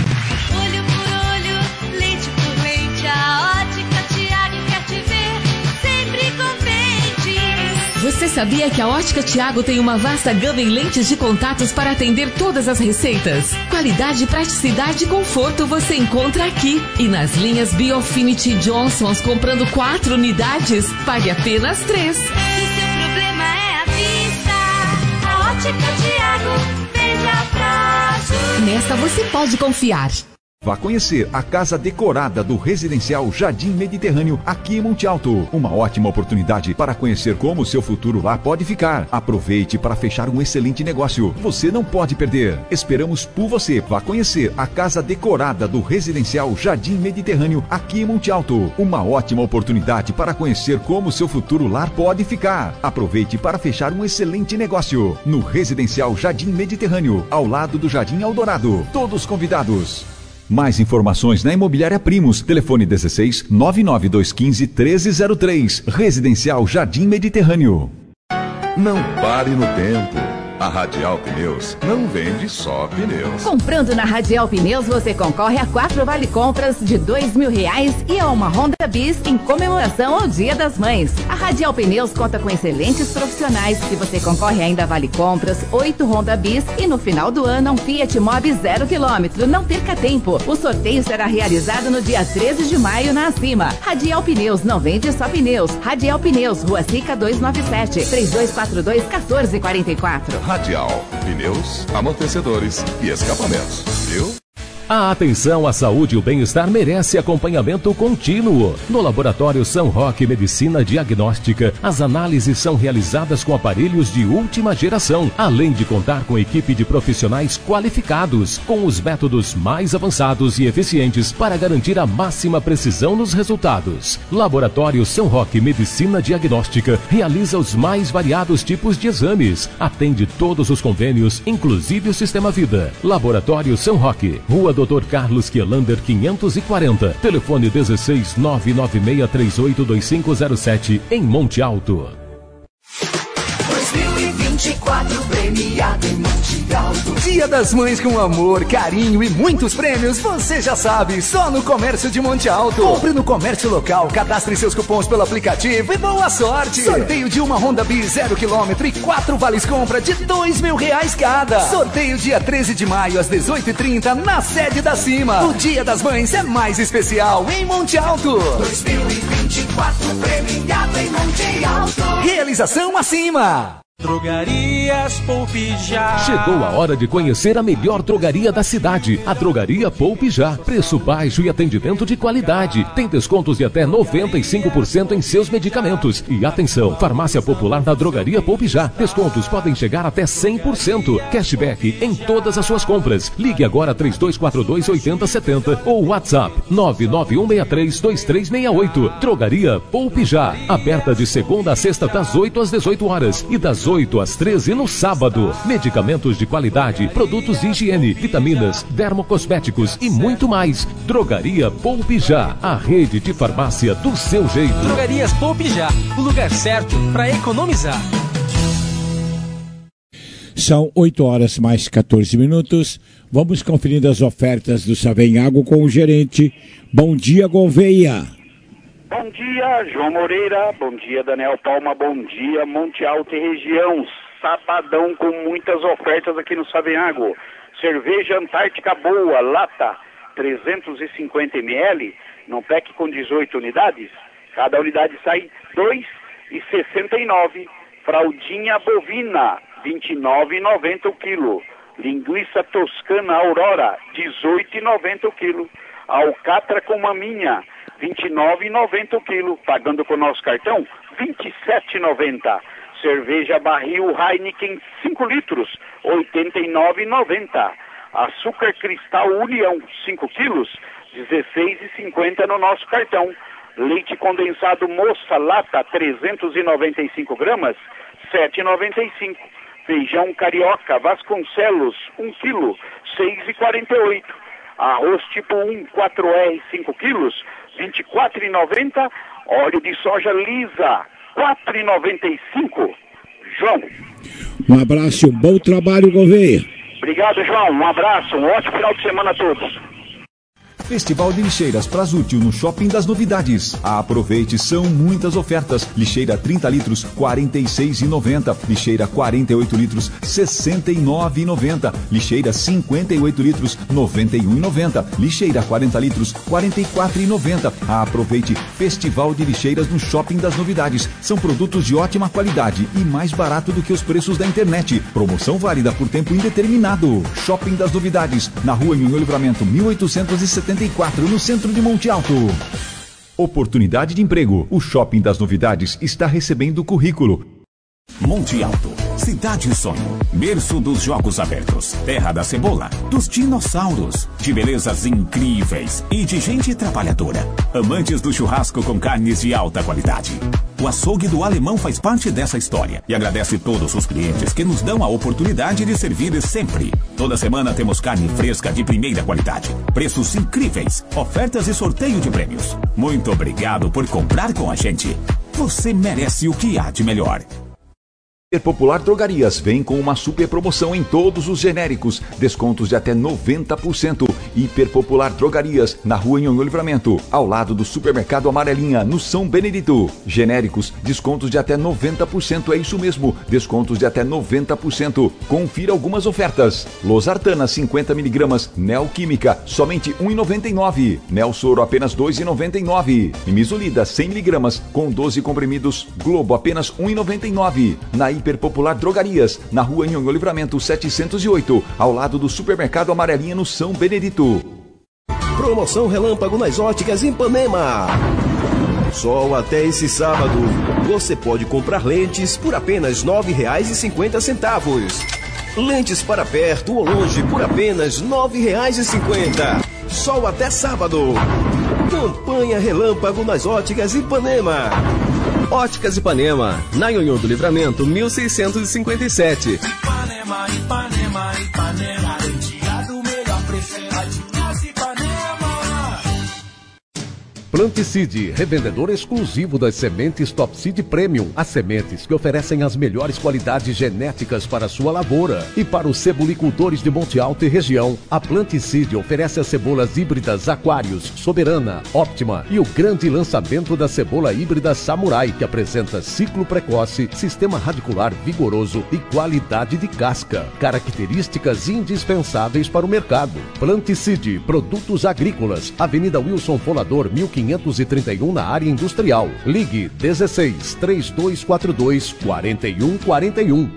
Speaker 16: Olho por olho, leite por leite, a Ótica Tiago quer te ver sempre contente.
Speaker 15: Você sabia que a Ótica Tiago tem uma vasta gama em lentes de contatos para atender todas as receitas? Qualidade, praticidade e conforto você encontra aqui. E nas linhas Biofinity Johnsons, comprando quatro unidades, pague apenas três.
Speaker 16: Se seu problema é a vista, a Ótica Tiago veja prazo.
Speaker 15: Nesta você pode confiar.
Speaker 6: Vá conhecer a casa decorada do residencial Jardim Mediterrâneo aqui em Monte Alto. Uma ótima oportunidade para conhecer como o seu futuro lá pode ficar. Aproveite para fechar um excelente negócio. Você não pode perder. Esperamos por você. Vá conhecer a casa decorada do residencial Jardim Mediterrâneo aqui em Monte Alto. Uma ótima oportunidade para conhecer como o seu futuro lar pode ficar. Aproveite para fechar um excelente negócio. No residencial Jardim Mediterrâneo, ao lado do Jardim Eldorado. Todos convidados. Mais informações na Imobiliária Primos. Telefone dezesseis, nove nove dois um cinco, um três zero três. Residencial Jardim Mediterrâneo.
Speaker 1: Não pare no tempo. A Radial Pneus não vende só pneus.
Speaker 20: Comprando na Radial Pneus, você concorre a quatro vale-compras de dois mil reais e a uma Honda Bis em comemoração ao Dia das Mães. A Radial Pneus conta com excelentes profissionais e você concorre ainda a vale-compras, oito Honda Bis e no final do ano um Fiat Mobi zero quilômetro. Não perca tempo. O sorteio será realizado no dia treze de maio na Acima. Radial Pneus não vende só pneus. Radial Pneus, Rua Sica duzentos e noventa e sete, três dois quatro dois, um quatro quatro quatro.
Speaker 1: Radial, pneus, amortecedores e escapamentos, viu?
Speaker 12: A atenção à saúde e o bem-estar merece acompanhamento contínuo. No Laboratório São Roque Medicina Diagnóstica, as análises são realizadas com aparelhos de última geração, além de contar com equipe de profissionais qualificados, com os métodos mais avançados e eficientes para garantir a máxima precisão nos resultados. Laboratório São Roque Medicina Diagnóstica realiza os mais variados tipos de exames, atende todos os convênios, inclusive o Sistema Vida. Laboratório São Roque, Rua doutor Carlos Kielander quinhentos e quarenta, telefone dezesseis, nove nove seis três oito dois cinco zero sete, em Monte Alto.
Speaker 5: dois mil e vinte vinte e quatro premiado em Monte Alto.
Speaker 7: Dia das Mães com amor, carinho e muitos prêmios, você já sabe, só no Comércio de Monte Alto. Compre no comércio local, cadastre seus cupons pelo aplicativo e boa sorte. Sorteio de uma Honda Bis zero quilômetro e quatro vales compra de dois mil reais cada. Sorteio dia treze de maio às dezoito e trinta na sede da Cima. O Dia das Mães é mais especial em Monte Alto.
Speaker 5: dois mil e vinte e quatro premiado em Monte Alto.
Speaker 7: Realização acima.
Speaker 18: Drogarias Poupe Já.
Speaker 12: Chegou a hora de conhecer a melhor drogaria da cidade, a Drogaria Poupe Já. Preço baixo e atendimento de qualidade. Tem descontos de até noventa e cinco por cento em seus medicamentos. E atenção, farmácia popular da Drogaria Poupe Já. Descontos podem chegar até cem por cento. Cashback em todas as suas compras. Ligue agora três dois quatro dois, oito zero sete zero ou WhatsApp nove nove um seis três, dois três seis oito. Drogaria Poupe Já. Aberta de segunda a sexta das oito às dezoito horas e das oito às treze no sábado. Medicamentos de qualidade, produtos de higiene, vitaminas, dermocosméticos e muito mais. Drogaria Poupe Já, a rede de farmácia do seu jeito.
Speaker 18: Drogarias Poupe Já, o lugar certo para economizar.
Speaker 4: São oito horas mais quatorze minutos. Vamos conferindo as ofertas do Savenhago com o gerente. Bom dia, Gouveia.
Speaker 8: Bom dia, João Moreira. Bom dia, Daniel Palma. Bom dia, Monte Alto e região. Sabadão com muitas ofertas aqui no Savenhago. Cerveja Antártica Boa, lata, trezentos e cinquenta mililitros, num pack com dezoito unidades. Cada unidade sai dois reais e sessenta e nove centavos. Fraldinha bovina, vinte e nove reais e noventa centavos o quilo. Linguiça toscana Aurora, dezoito reais e noventa centavos o quilo. Alcatra com maminha, vinte e nove reais e noventa centavos o quilo, pagando com o nosso cartão, vinte e sete reais e noventa centavos. Cerveja barril Heineken cinco litros, oitenta e nove reais e noventa centavos. Açúcar cristal União, cinco quilos, dezesseis reais e cinquenta centavos no nosso cartão. Leite condensado Moça lata, trezentos e noventa e cinco gramas, sete reais e noventa e cinco centavos. Feijão carioca Vasconcelos, um quilo, seis reais e quarenta e oito centavos. Arroz tipo um, quatro R, cinco quilos, vinte e quatro reais e noventa centavos. Óleo de soja lisa, quatro reais e noventa e cinco centavos. João.
Speaker 4: Um abraço e um bom trabalho, Gouveia.
Speaker 8: Obrigado, João. Um abraço, um ótimo final de semana a todos.
Speaker 6: Festival de Lixeiras Prasútil no Shopping das Novidades. Aproveite, são muitas ofertas. Lixeira trinta litros, quarenta e seis reais e noventa centavos. Lixeira quarenta e oito litros, sessenta e nove reais e noventa centavos. Lixeira cinquenta e oito litros, noventa e um reais e noventa centavos. Lixeira quarenta litros, quarenta e quatro reais e noventa centavos. Aproveite, Festival de Lixeiras no Shopping das Novidades. São produtos de ótima qualidade e mais barato do que os preços da internet. Promoção válida por tempo indeterminado. Shopping das Novidades, na Rua Nhonhô Livramento, mil oitocentos e setenta e quatro, no centro de Monte Alto. Oportunidade de emprego. O Shopping das Novidades está recebendo currículo.
Speaker 9: Monte Alto, cidade sonho, berço dos jogos abertos, terra da cebola, dos dinossauros, de belezas incríveis e de gente trabalhadora. Amantes do churrasco com carnes de alta qualidade. O açougue do Alemão faz parte dessa história e agradece todos os clientes que nos dão a oportunidade de servir sempre. Toda semana temos carne fresca de primeira qualidade, preços incríveis, ofertas e sorteio de prêmios. Muito obrigado por comprar com a gente. Você merece o que há de melhor.
Speaker 6: Hiper Popular Drogarias vem com uma super promoção em todos os genéricos, descontos de até noventa por cento. Hiper Popular Drogarias, na Rua Nhonhô Livramento, ao lado do Supermercado Amarelinha, no São Benedito. Genéricos, descontos de até noventa por cento, é isso mesmo, descontos de até noventa por cento. Confira algumas ofertas. Losartana cinquenta miligramas, Neoquímica, somente um real e noventa e nove centavos. Nelsoro apenas dois reais e noventa e nove centavos. Imisolida cem miligramas, com doze comprimidos, Globo apenas um real e noventa e nove centavos. Na Hiper Popular Drogarias, na Rua Nhonhô Livramento setecentos e oito, ao lado do Supermercado Amarelinha, no São Benedito.
Speaker 19: Promoção relâmpago nas óticas Ipanema. Só até esse sábado, você pode comprar lentes por apenas nove reais e cinquenta centavos. Lentes para perto ou longe por apenas nove reais e cinquenta centavos. Só até sábado. Campanha relâmpago nas óticas Ipanema.
Speaker 24: Óticas Ipanema, na Nhonhô do Livramento, mil seiscentos e cinquenta e sete.
Speaker 5: Ipanema, Ipanema, Ipanema, garantia do melhor preço, Óticas Ipanema.
Speaker 11: Planticide, revendedor exclusivo das sementes Top Seed Premium. As sementes que oferecem as melhores qualidades genéticas para a sua lavoura. E para os cebolicultores de Monte Alto e região, a Planticide oferece as cebolas híbridas Aquários, Soberana, Óptima e o grande lançamento da cebola híbrida Samurai, que apresenta ciclo precoce, sistema radicular vigoroso e qualidade de casca. Características indispensáveis para o mercado. Planticide, produtos agrícolas, Avenida Wilson Folador, mil quinhentos e trinta e um, na área industrial. Ligue dezesseis, três dois quatro dois, quatro um quatro um.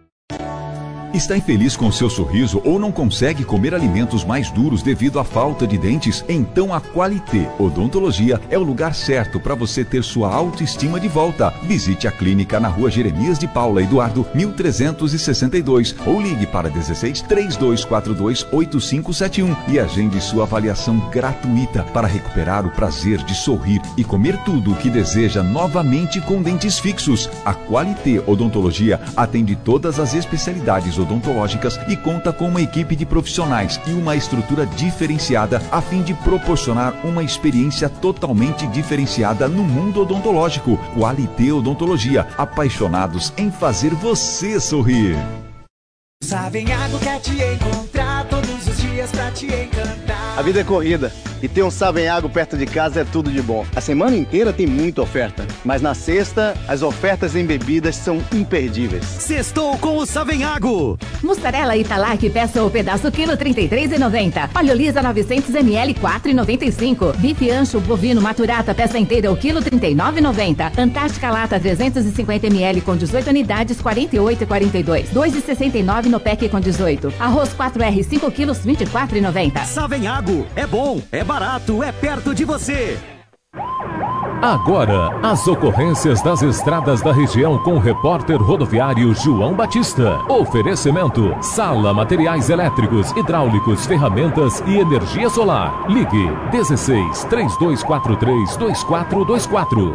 Speaker 6: Está infeliz com seu sorriso ou não consegue comer alimentos mais duros devido à falta de dentes? Então a Qualité Odontologia é o lugar certo para você ter sua autoestima de volta. Visite a clínica na rua Jeremias de Paula Eduardo, mil trezentos e sessenta e dois, ou ligue para dezesseis, três dois quatro dois, oito cinco sete um e agende sua avaliação gratuita para recuperar o prazer de sorrir e comer tudo o que deseja novamente com dentes fixos. A Qualité Odontologia atende todas as especialidades odontológicas e conta com uma equipe de profissionais e uma estrutura diferenciada a fim de proporcionar uma experiência totalmente diferenciada no mundo odontológico. Qualité Odontologia, apaixonados em fazer você sorrir.
Speaker 5: Savenhago quer te encontrar todos os dias pra te encantar.
Speaker 3: A vida é corrida e ter um Savenhago perto de casa é tudo de bom. A semana inteira tem muita oferta, mas na sexta as ofertas em bebidas são imperdíveis.
Speaker 22: Sextou com o Savenhago.
Speaker 20: Mussarela Italac, peça ou pedaço quilo trinta e três reais e noventa centavos. Paleolisa novecentos mililitros, quatro reais e noventa e cinco centavos. Bife ancho bovino maturata, peça inteira, o quilo trinta e nove reais e noventa centavos. Antártica lata trezentos e cinquenta mililitros com dezoito unidades, quarenta e oito reais e quarenta e dois centavos. dois reais e sessenta e nove centavos no pack com dezoito. Arroz quatro R, cinco quilos, vinte e quatro reais e noventa centavos.
Speaker 22: Savenhago, é bom, é barato, é perto de você.
Speaker 12: Agora, as ocorrências das estradas da região com o repórter rodoviário João Batista. Oferecimento: Sala Materiais Elétricos, Hidráulicos, Ferramentas e Energia Solar. Ligue dezesseis, três dois quatro três, dois quatro dois quatro.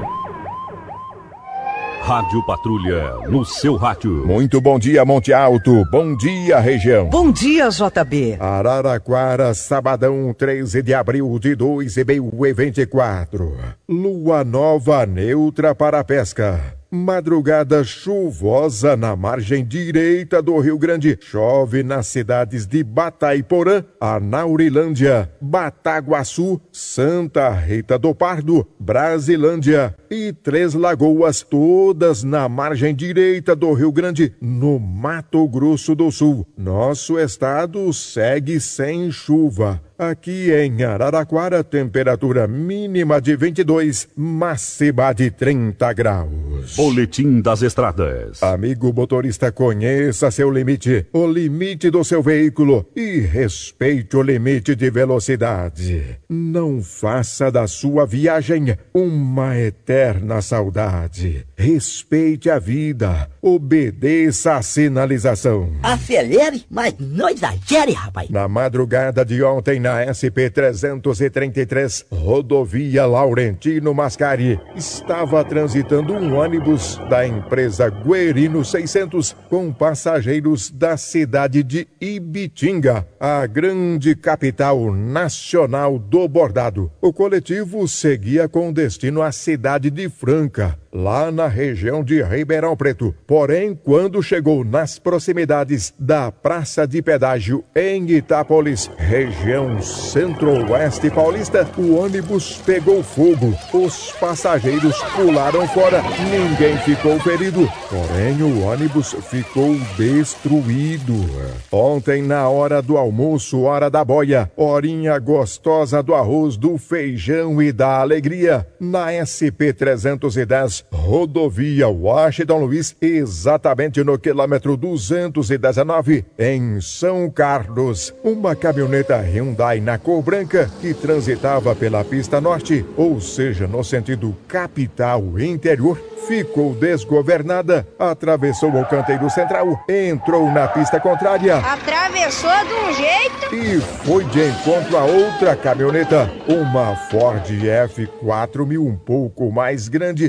Speaker 13: Rádio Patrulha, no seu rádio.
Speaker 1: Muito bom dia, Monte Alto. Bom dia, região.
Speaker 14: Bom dia, J B.
Speaker 1: Araraquara, sabadão, treze de abril de dois mil e vinte e quatro. Lua nova neutra para a pesca. Madrugada chuvosa na margem direita do Rio Grande. Chove nas cidades de Bataiporã, Anaurilândia, Bataguaçu, Santa Rita do Pardo, Brasilândia e Três Lagoas, todas na margem direita do Rio Grande, no Mato Grosso do Sul. Nosso estado segue sem chuva. Aqui em Araraquara, temperatura mínima de vinte e dois, máxima de trinta graus.
Speaker 13: Boletim das estradas.
Speaker 1: Amigo motorista, conheça seu limite, o limite do seu veículo e respeite o limite de velocidade. Não faça da sua viagem uma eterna saudade. Respeite a vida, obedeça a sinalização.
Speaker 17: Acelere, mas não exagere, rapaz.
Speaker 1: Na madrugada de ontem, na S P trezentos e trinta e três, rodovia Laurentino Mascari, estava transitando um ônibus da empresa Guerino seiscentos com passageiros da cidade de Ibitinga, a grande capital nacional do bordado. O coletivo seguia com destino à cidade de Franca, lá na região de Ribeirão Preto. Porém, quando chegou nas proximidades da Praça de Pedágio em Itápolis, região centro-oeste paulista, o ônibus pegou fogo. Os passageiros pularam fora, ninguém ficou ferido. Porém, o ônibus ficou destruído. Ontem, na hora do almoço, hora da boia, horinha gostosa do arroz, do feijão e da alegria, na S P trezentos e dez, rodovia Washington Luiz, exatamente no quilômetro duzentos e dezenove, em São Carlos, uma caminhoneta Hyundai na cor branca que transitava pela pista norte, ou seja, no sentido capital interior, ficou desgovernada, atravessou o canteiro central, entrou na pista contrária,
Speaker 25: atravessou de um jeito
Speaker 1: e foi de encontro a outra caminhoneta, uma Ford F quatro mil um pouco mais grande, na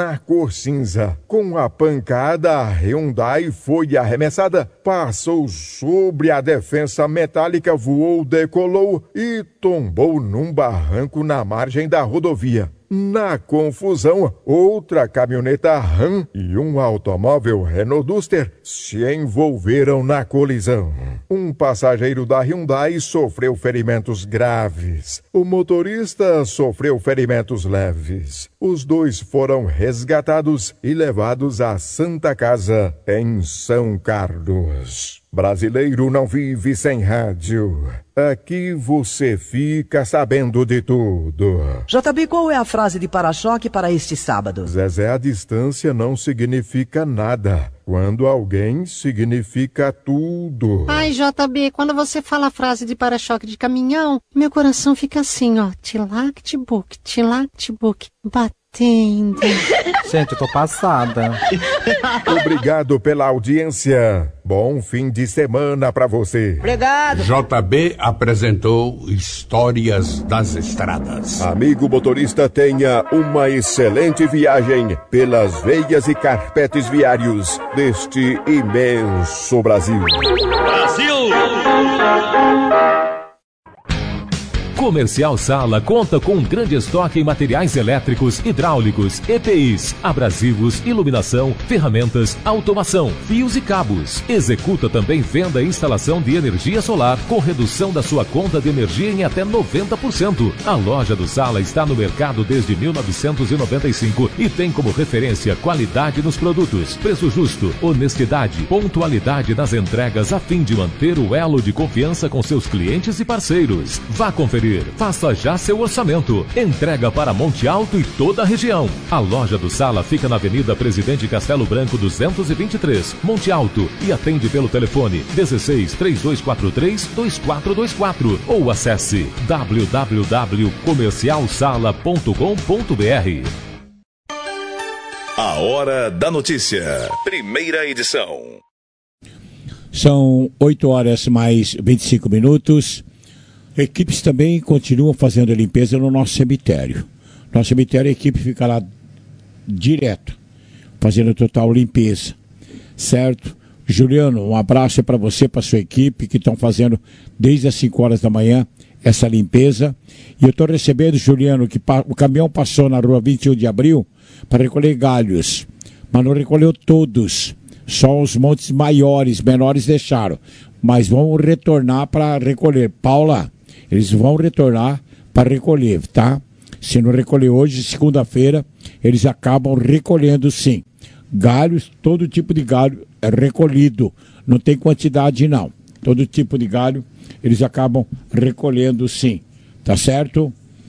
Speaker 1: na cor cinza. Com a pancada, a Hyundai foi arremessada, passou sobre a defensa metálica, voou, decolou e tombou num barranco na margem da rodovia. Na confusão, outra caminhoneta Ram e um automóvel Renault Duster se envolveram na colisão. Um passageiro da Hyundai sofreu ferimentos graves. O motorista sofreu ferimentos leves. Os dois foram resgatados e levados à Santa Casa, em São Carlos. Brasileiro não vive sem rádio. Aqui você fica sabendo de tudo.
Speaker 2: J B, qual é a frase de para-choque para este sábado?
Speaker 1: Zezé, a distância não significa nada, quando alguém significa tudo.
Speaker 10: Ai, J B, quando você fala a frase de para-choque de caminhão, meu coração fica assim, ó. Tilac-tibuc, tilac-tibuc, batendo.
Speaker 14: Gente, eu tô passada.
Speaker 1: Obrigado pela audiência. Bom fim de semana pra você.
Speaker 2: Obrigado.
Speaker 21: J B apresentou Histórias das Estradas.
Speaker 1: Amigo motorista, tenha uma excelente viagem pelas veias e carpetes viários deste imenso Brasil.
Speaker 12: Brasil! Comercial Sala conta com um grande estoque em materiais elétricos, hidráulicos, E P Is, abrasivos, iluminação, ferramentas, automação, fios e cabos. Executa também venda e instalação de energia solar com redução da sua conta de energia em até noventa por cento. A loja do Sala está no mercado desde mil novecentos e noventa e cinco e tem como referência qualidade nos produtos, preço justo, honestidade, pontualidade nas entregas a fim de manter o elo de confiança com seus clientes e parceiros. Vá conferir. Faça já seu orçamento. Entrega para Monte Alto e toda a região. A loja do Sala fica na Avenida Presidente Castelo Branco duzentos e vinte e três, Monte Alto, e atende pelo telefone dezesseis, três dois quatro três, dois quatro dois quatro ou acesse w w w ponto comercial sala ponto com ponto b r.
Speaker 23: A Hora da Notícia. Primeira edição.
Speaker 4: São oito horas mais vinte e cinco minutos. Equipes também continuam fazendo a limpeza no nosso cemitério. Nosso cemitério, a equipe fica lá direto, fazendo total limpeza. Certo? Juliano, um abraço para você, para sua equipe, que estão fazendo desde as cinco horas da manhã essa limpeza. E eu estou recebendo, Juliano, que o caminhão passou na rua vinte e um de abril para recolher galhos, mas não recolheu todos. Só os montes maiores, menores deixaram. Mas vão retornar para recolher. Paula, eles vão retornar para recolher, tá? Se não recolher hoje, segunda-feira, eles acabam recolhendo sim. Galhos, todo tipo de galho é recolhido. Não tem quantidade não. Todo tipo de galho eles acabam recolhendo sim. Tá certo?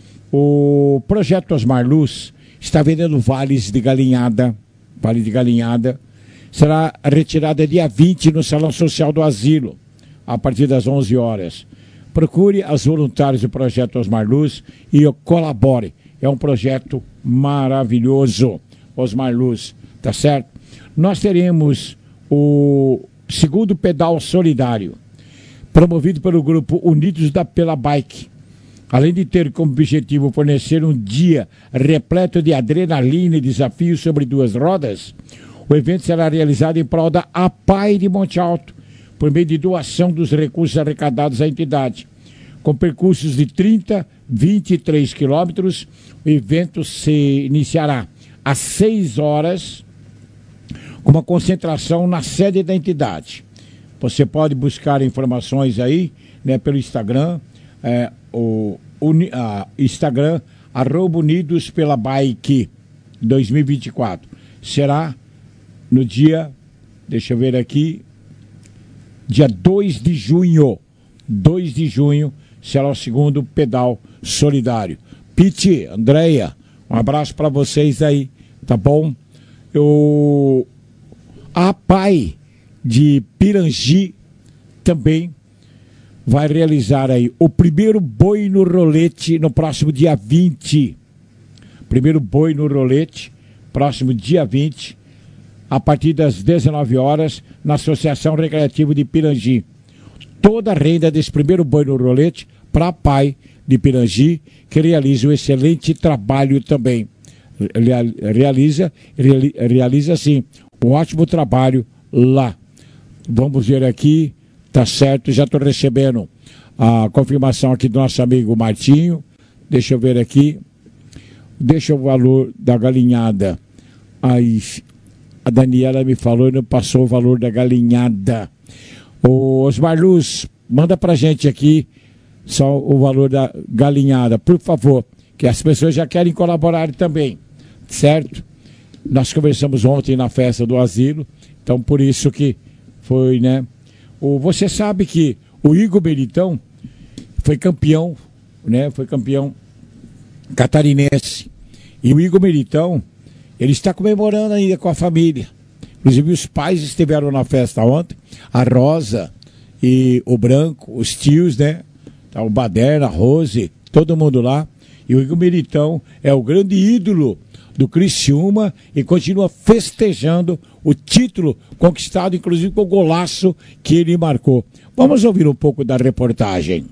Speaker 4: O projeto Osmar Luz está vendendo vales de galinhada. Vale de galinhada. Será retirada dia vinte no Salão Social do Asilo, a partir das onze horas. Procure as voluntários do projeto Osmar Luz e colabore. É um projeto maravilhoso, Osmar Luz, tá certo? Nós teremos o segundo pedal solidário, promovido pelo grupo Unidos da Pela Bike. Além de ter como objetivo fornecer um dia repleto de adrenalina e desafios sobre duas rodas, o evento será realizado em prol da A P A I de Monte Alto, por meio de doação dos recursos arrecadados à entidade. Com percursos de trinta, vinte e três quilômetros, o evento se iniciará às seis horas, com uma concentração na sede da entidade. Você pode buscar informações aí, né, pelo Instagram, é, o, o a, Instagram, arroba Unidos pela Bike dois mil e vinte e quatro. Será no dia, deixa eu ver aqui, dia dois de junho, dois de junho, será o segundo pedal solidário. Piti, Andréia, um abraço para vocês aí, tá bom? Eu, a P A I de Pirangi também vai realizar aí o primeiro boi no rolete no próximo dia vinte. Primeiro boi no rolete, próximo dia vinte, a partir das dezenove horas, na Associação Recreativa de Pirangi. Toda a renda desse primeiro boi no rolete para a P A I de Pirangi, que realiza um excelente trabalho também. realiza, realiza assim, um ótimo trabalho lá. Vamos ver aqui, tá certo, já estou recebendo a confirmação aqui do nosso amigo Martinho. Deixa eu ver aqui. Deixa o valor da galinhada. Aí, a Daniela me falou e não passou o valor da galinhada. O Osmar Luz, manda pra gente aqui só o valor da galinhada, por favor, que as pessoas já querem colaborar também, certo? Nós conversamos ontem na festa do asilo, então por isso que foi, né? O, você sabe que o Igor Meritão foi campeão, né? Foi campeão catarinense. E o Igor Meritão, ele está comemorando ainda com a família. Inclusive os pais estiveram na festa ontem, a Rosa e o Branco, os tios, né? Tá, o Baderna, a Rose, todo mundo lá. E o Igor Meritão é o grande ídolo do Criciúma e continua festejando o título conquistado, inclusive com o golaço que ele marcou. Vamos ouvir um pouco da reportagem.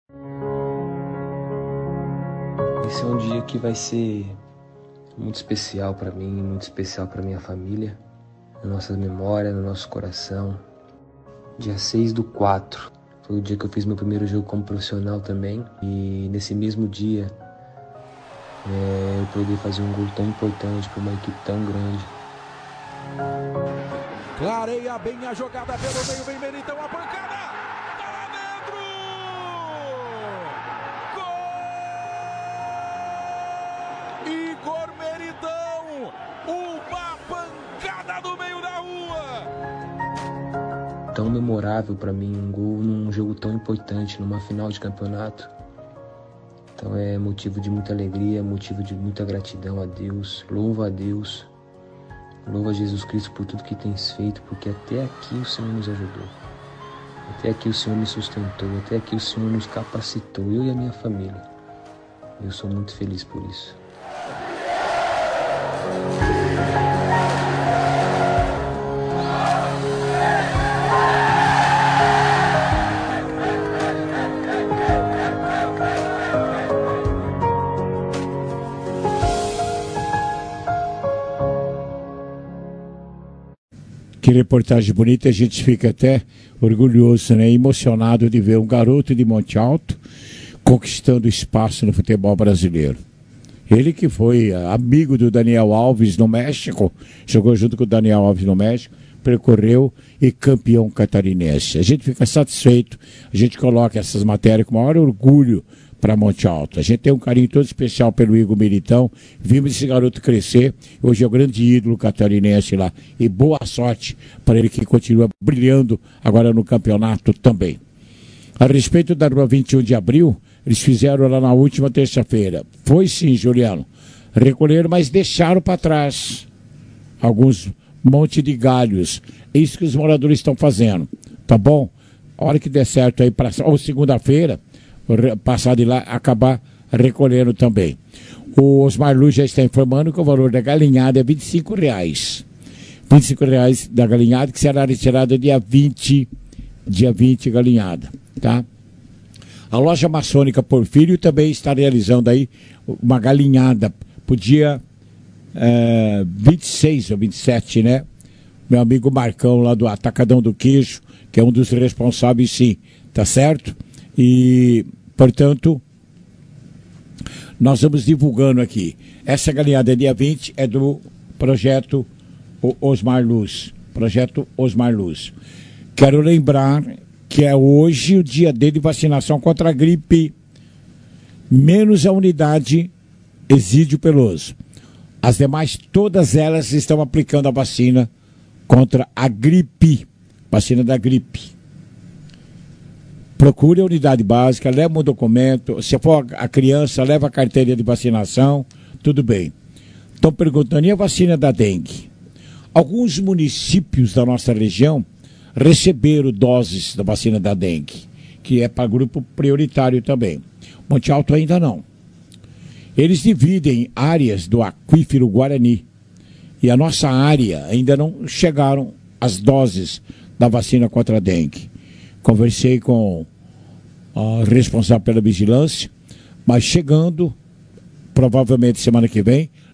Speaker 7: Esse é um dia que vai ser muito especial para mim, muito especial para minha família, na nossa memória, no nosso coração. Dia seis do quatro, foi o dia que eu fiz meu primeiro jogo como profissional também. E nesse mesmo dia, é, eu poder fazer um gol tão importante para uma equipe tão grande.
Speaker 8: Clareia bem a jogada pelo meio, vem Meritão, a pancada! Tá lá dentro! Gol! Igor Meritão! Uma pancada do meio da rua!
Speaker 7: Tão memorável para mim, um gol num jogo tão importante, numa final de campeonato. Então é motivo de muita alegria, motivo de muita gratidão a Deus. Louvo a Deus, louvo a Jesus Cristo por tudo que tens feito, porque até aqui o Senhor nos ajudou. Até aqui o Senhor me sustentou, até aqui o Senhor nos capacitou, eu e a minha família. Eu sou muito feliz por isso.
Speaker 4: Que reportagem bonita, a gente fica até orgulhoso, né? Emocionado de ver um garoto de Monte Alto conquistando espaço no futebol brasileiro. Ele que foi amigo do Daniel Alves no México, jogou junto com o Daniel Alves no México, percorreu e campeão catarinense. A gente fica satisfeito, a gente coloca essas matérias com o maior orgulho para Monte Alto. A gente tem um carinho todo especial pelo Igor Meritão. Vimos esse garoto crescer. Hoje é o grande ídolo catarinense lá. E boa sorte para ele que continua brilhando agora no campeonato também. A respeito da rua vinte e um de abril, eles fizeram lá na última terça-feira. Foi sim, Juliano. Recolheram, mas deixaram para trás alguns monte de galhos. É isso que os moradores estão fazendo. Tá bom? A hora que der certo aí, para ou segunda-feira, passar de lá, acabar recolhendo também. O Osmar Luz já está informando que o valor da galinhada é vinte e cinco reais. vinte e cinco reais da galinhada, que será retirada dia vinte, dia vinte galinhada, tá? A loja maçônica Porfírio também está realizando aí uma galinhada pro dia é, vinte e seis ou vinte e sete, né? Meu amigo Marcão lá do Atacadão do Queijo, que é um dos responsáveis, sim, tá certo? E, portanto, nós vamos divulgando aqui. Essa galinhada dia vinte é do projeto Osmar Luz. Projeto Osmar Luz. Quero lembrar que é hoje o dia D de vacinação contra a gripe, menos a unidade Exídio Peloso. As demais, todas elas estão aplicando a vacina contra a gripe, vacina da gripe. Procure a unidade básica, leva um documento, se for a criança, leva a carteira de vacinação, tudo bem. Estão perguntando, e a vacina da dengue? Alguns municípios da nossa região receberam doses da vacina da dengue, que é para grupo prioritário também. Monte Alto ainda não. Eles dividem áreas do aquífero Guarani, e a nossa área ainda não chegaram as doses da vacina contra a dengue. Conversei com o responsável pela vigilância, mas chegando, provavelmente semana que vem,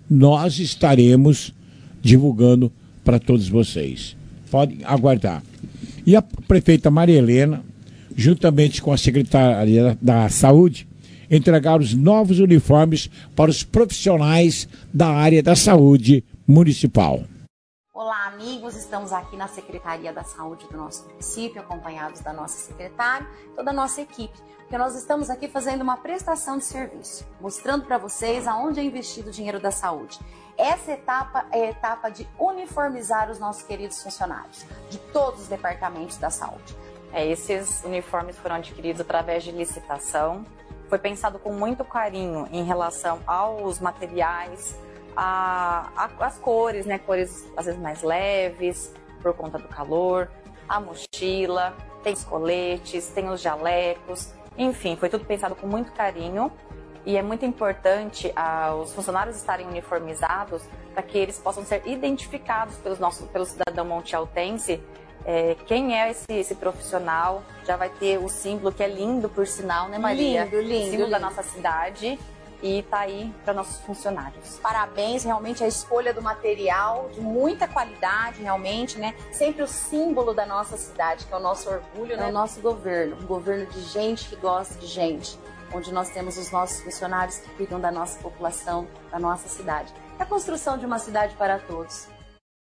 Speaker 4: nós estaremos divulgando para todos vocês. Podem aguardar. E a prefeita Maria Helena, juntamente com a Secretaria da Saúde, entregaram os novos uniformes para os profissionais da área da saúde municipal.
Speaker 9: Olá, amigos, estamos aqui na Secretaria da Saúde do nosso município, acompanhados da nossa secretária e toda a nossa equipe, porque nós estamos aqui fazendo uma prestação de serviço, mostrando para vocês aonde é investido o dinheiro da saúde. Essa etapa é a etapa de uniformizar os nossos queridos funcionários, de todos os departamentos da saúde.
Speaker 15: É, esses uniformes foram adquiridos através de licitação, foi pensado com muito carinho em relação aos materiais, A, a, as cores, né? Cores às vezes mais leves, por conta do calor, a mochila, tem os coletes, tem os jalecos, enfim, foi tudo pensado com muito carinho e é muito importante ah, os funcionários estarem uniformizados para que eles possam ser identificados pelos nossos, pelo cidadão montialtense. É, quem é esse, esse profissional, já vai ter o símbolo que é lindo, por sinal, né, Maria?
Speaker 9: Lindo, lindo,
Speaker 15: o símbolo
Speaker 9: lindo.
Speaker 15: da nossa cidade. E tá aí para nossos funcionários.
Speaker 9: Parabéns, realmente a escolha do material de muita qualidade, realmente, né? Sempre o símbolo da nossa cidade, que é o nosso orgulho, né? É o nosso governo, um governo de gente que gosta de gente, onde nós temos os nossos funcionários que cuidam da nossa população, da nossa cidade. É a construção de uma cidade para todos.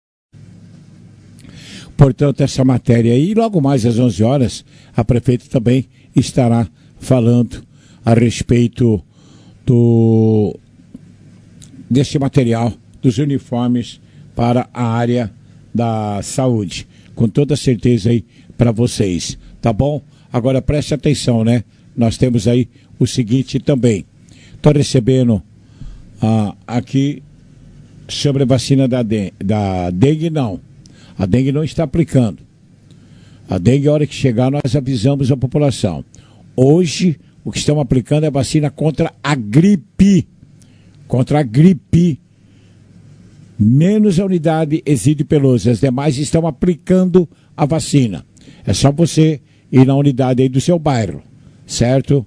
Speaker 4: Portanto, essa matéria aí, logo mais às onze horas, a prefeita também estará falando a respeito do deste material, dos uniformes para a área da saúde. Com toda certeza aí para vocês, tá bom? Agora preste atenção, né? Nós temos aí o seguinte também. Estou recebendo ah, aqui sobre a vacina da, de, da dengue, não. A dengue não está aplicando. A dengue, a hora que chegar, nós avisamos a população. Hoje, o que estão aplicando é a vacina contra a gripe. Contra a gripe. Menos a unidade Exídio Peloso. As demais estão aplicando a vacina. É só você ir na unidade aí do seu bairro. Certo?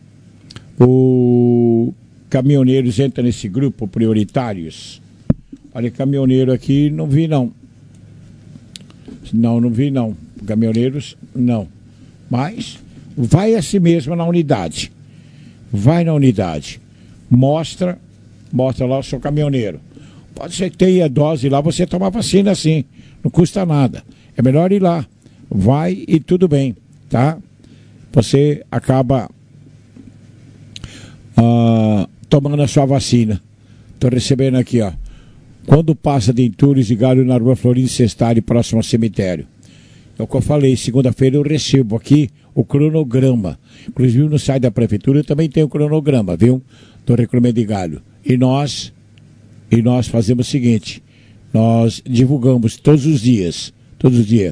Speaker 4: O caminhoneiros entra nesse grupo, prioritários. Olha, caminhoneiro aqui, não vi não. Não, não vi não. Caminhoneiros, não. Mas... vai assim mesmo na unidade. Vai na unidade. Mostra, mostra lá o seu caminhoneiro. Pode ser que tenha dose lá, você toma vacina assim. Não custa nada. É melhor ir lá. Vai e tudo bem, tá? Você acaba uh, tomando a sua vacina. Estou recebendo aqui, ó. Quando passa de entulhos e galho na rua Florinda Sestari, próximo ao cemitério. É o que eu falei, segunda-feira eu recebo aqui o cronograma. Inclusive no site da prefeitura também tem o cronograma, viu? Do recrutamento de galho. E nós, e nós fazemos o seguinte, nós divulgamos todos os dias, todos os dias.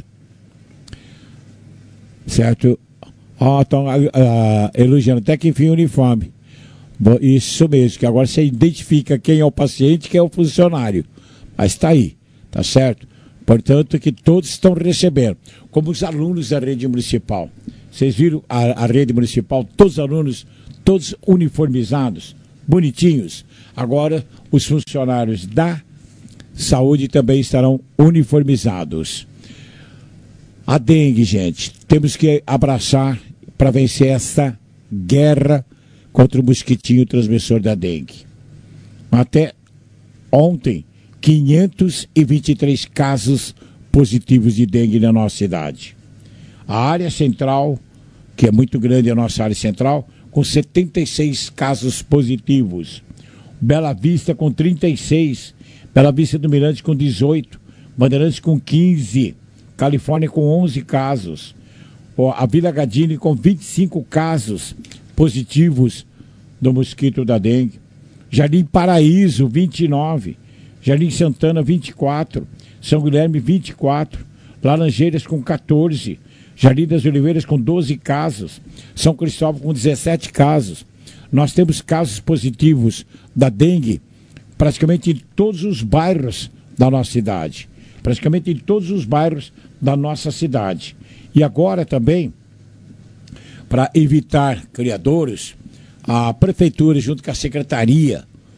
Speaker 4: Certo? Ó, oh, estão uh, elogiando, até que enfim o uniforme. Bom, isso mesmo, que agora você identifica quem é o paciente, quem é o funcionário. Mas está aí, tá certo? Portanto, que todos estão recebendo, como os alunos da rede municipal. Vocês viram a, a rede municipal, todos os alunos, todos uniformizados, bonitinhos. Agora, os funcionários da saúde também estarão uniformizados. A dengue, gente, temos que abraçar para vencer essa guerra contra o mosquitinho transmissor da dengue. Até ontem, quinhentos e vinte e três casos positivos de dengue na nossa cidade. A área central, que é muito grande a nossa área central, com setenta e seis casos positivos. Bela Vista com trinta e seis, Bela Vista do Mirante com dezoito, Bandeirantes com quinze, Califórnia com onze casos, a Vila Gadini com vinte e cinco casos positivos do mosquito da dengue, Jardim Paraíso vinte e nove, Jardim Santana vinte e quatro, São Guilherme vinte e quatro, Laranjeiras com quatorze, Jardim das Oliveiras com doze casos, São Cristóvão com dezessete casos. Nós temos casos positivos da dengue praticamente em todos os bairros da nossa cidade. Praticamente em todos os bairros da nossa cidade. E agora também, para evitar criadouros, a prefeitura junto com a secretaria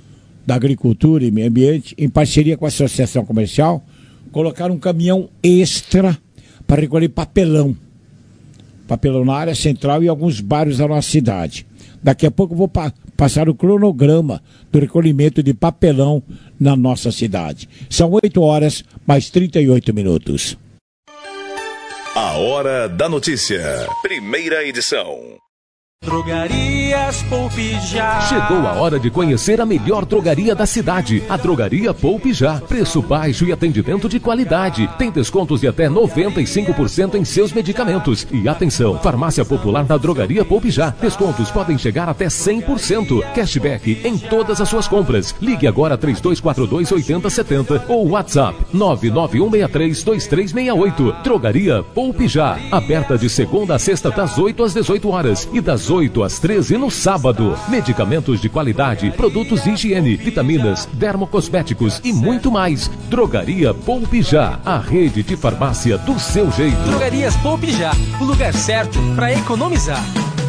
Speaker 4: da Agricultura e Meio Ambiente, em parceria com a Associação Comercial, colocaram um caminhão extra para recolher papelão. Papelão na área central e alguns bairros da nossa cidade. Daqui a pouco eu vou pa- passar o cronograma do recolhimento de papelão na nossa cidade. São oito horas, mais trinta e oito minutos.
Speaker 23: A Hora da Notícia. Primeira edição.
Speaker 11: Drogarias Poupe Já.
Speaker 12: Chegou a hora de conhecer a melhor drogaria da cidade, a Drogaria Poupe Já. Preço baixo e atendimento de qualidade. Tem descontos de até noventa e cinco por cento em seus medicamentos. E atenção, farmácia popular na Drogaria Poupe Já. Descontos podem chegar até cem por cento. Cashback em todas as suas compras. Ligue agora três dois quatro dois, oito zero sete zero ou WhatsApp nove nove um seis três, dois três seis oito. Drogaria Poupe Já. Aberta de segunda a sexta das oito às dezoito horas e das oito às treze no sábado. Medicamentos de qualidade, produtos de higiene, vitaminas, dermocosméticos e muito mais. Drogaria Poupe Já, a rede de farmácia do seu jeito.
Speaker 11: Drogarias Poupe Já, o lugar certo para economizar.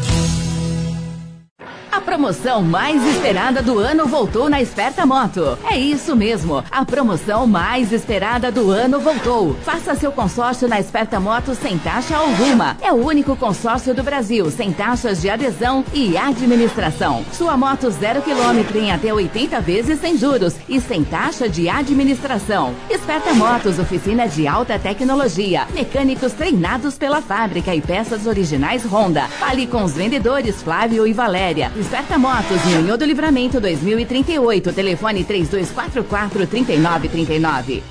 Speaker 20: A promoção mais esperada do ano voltou na Esperta Moto. É isso mesmo, a promoção mais esperada do ano voltou. Faça seu consórcio na Esperta Moto sem taxa alguma. É o único consórcio do Brasil sem taxas de adesão e administração. Sua moto zero quilômetro em até oitenta vezes sem juros e sem taxa de administração. Esperta Motos, oficina de alta tecnologia, mecânicos treinados pela fábrica e peças originais Honda. Fale com os vendedores Flávio e Valéria. Esperta Motos, Nhonhô do Livramento dois mil e trinta e oito, telefone três dois quatro quatro, três nove três nove.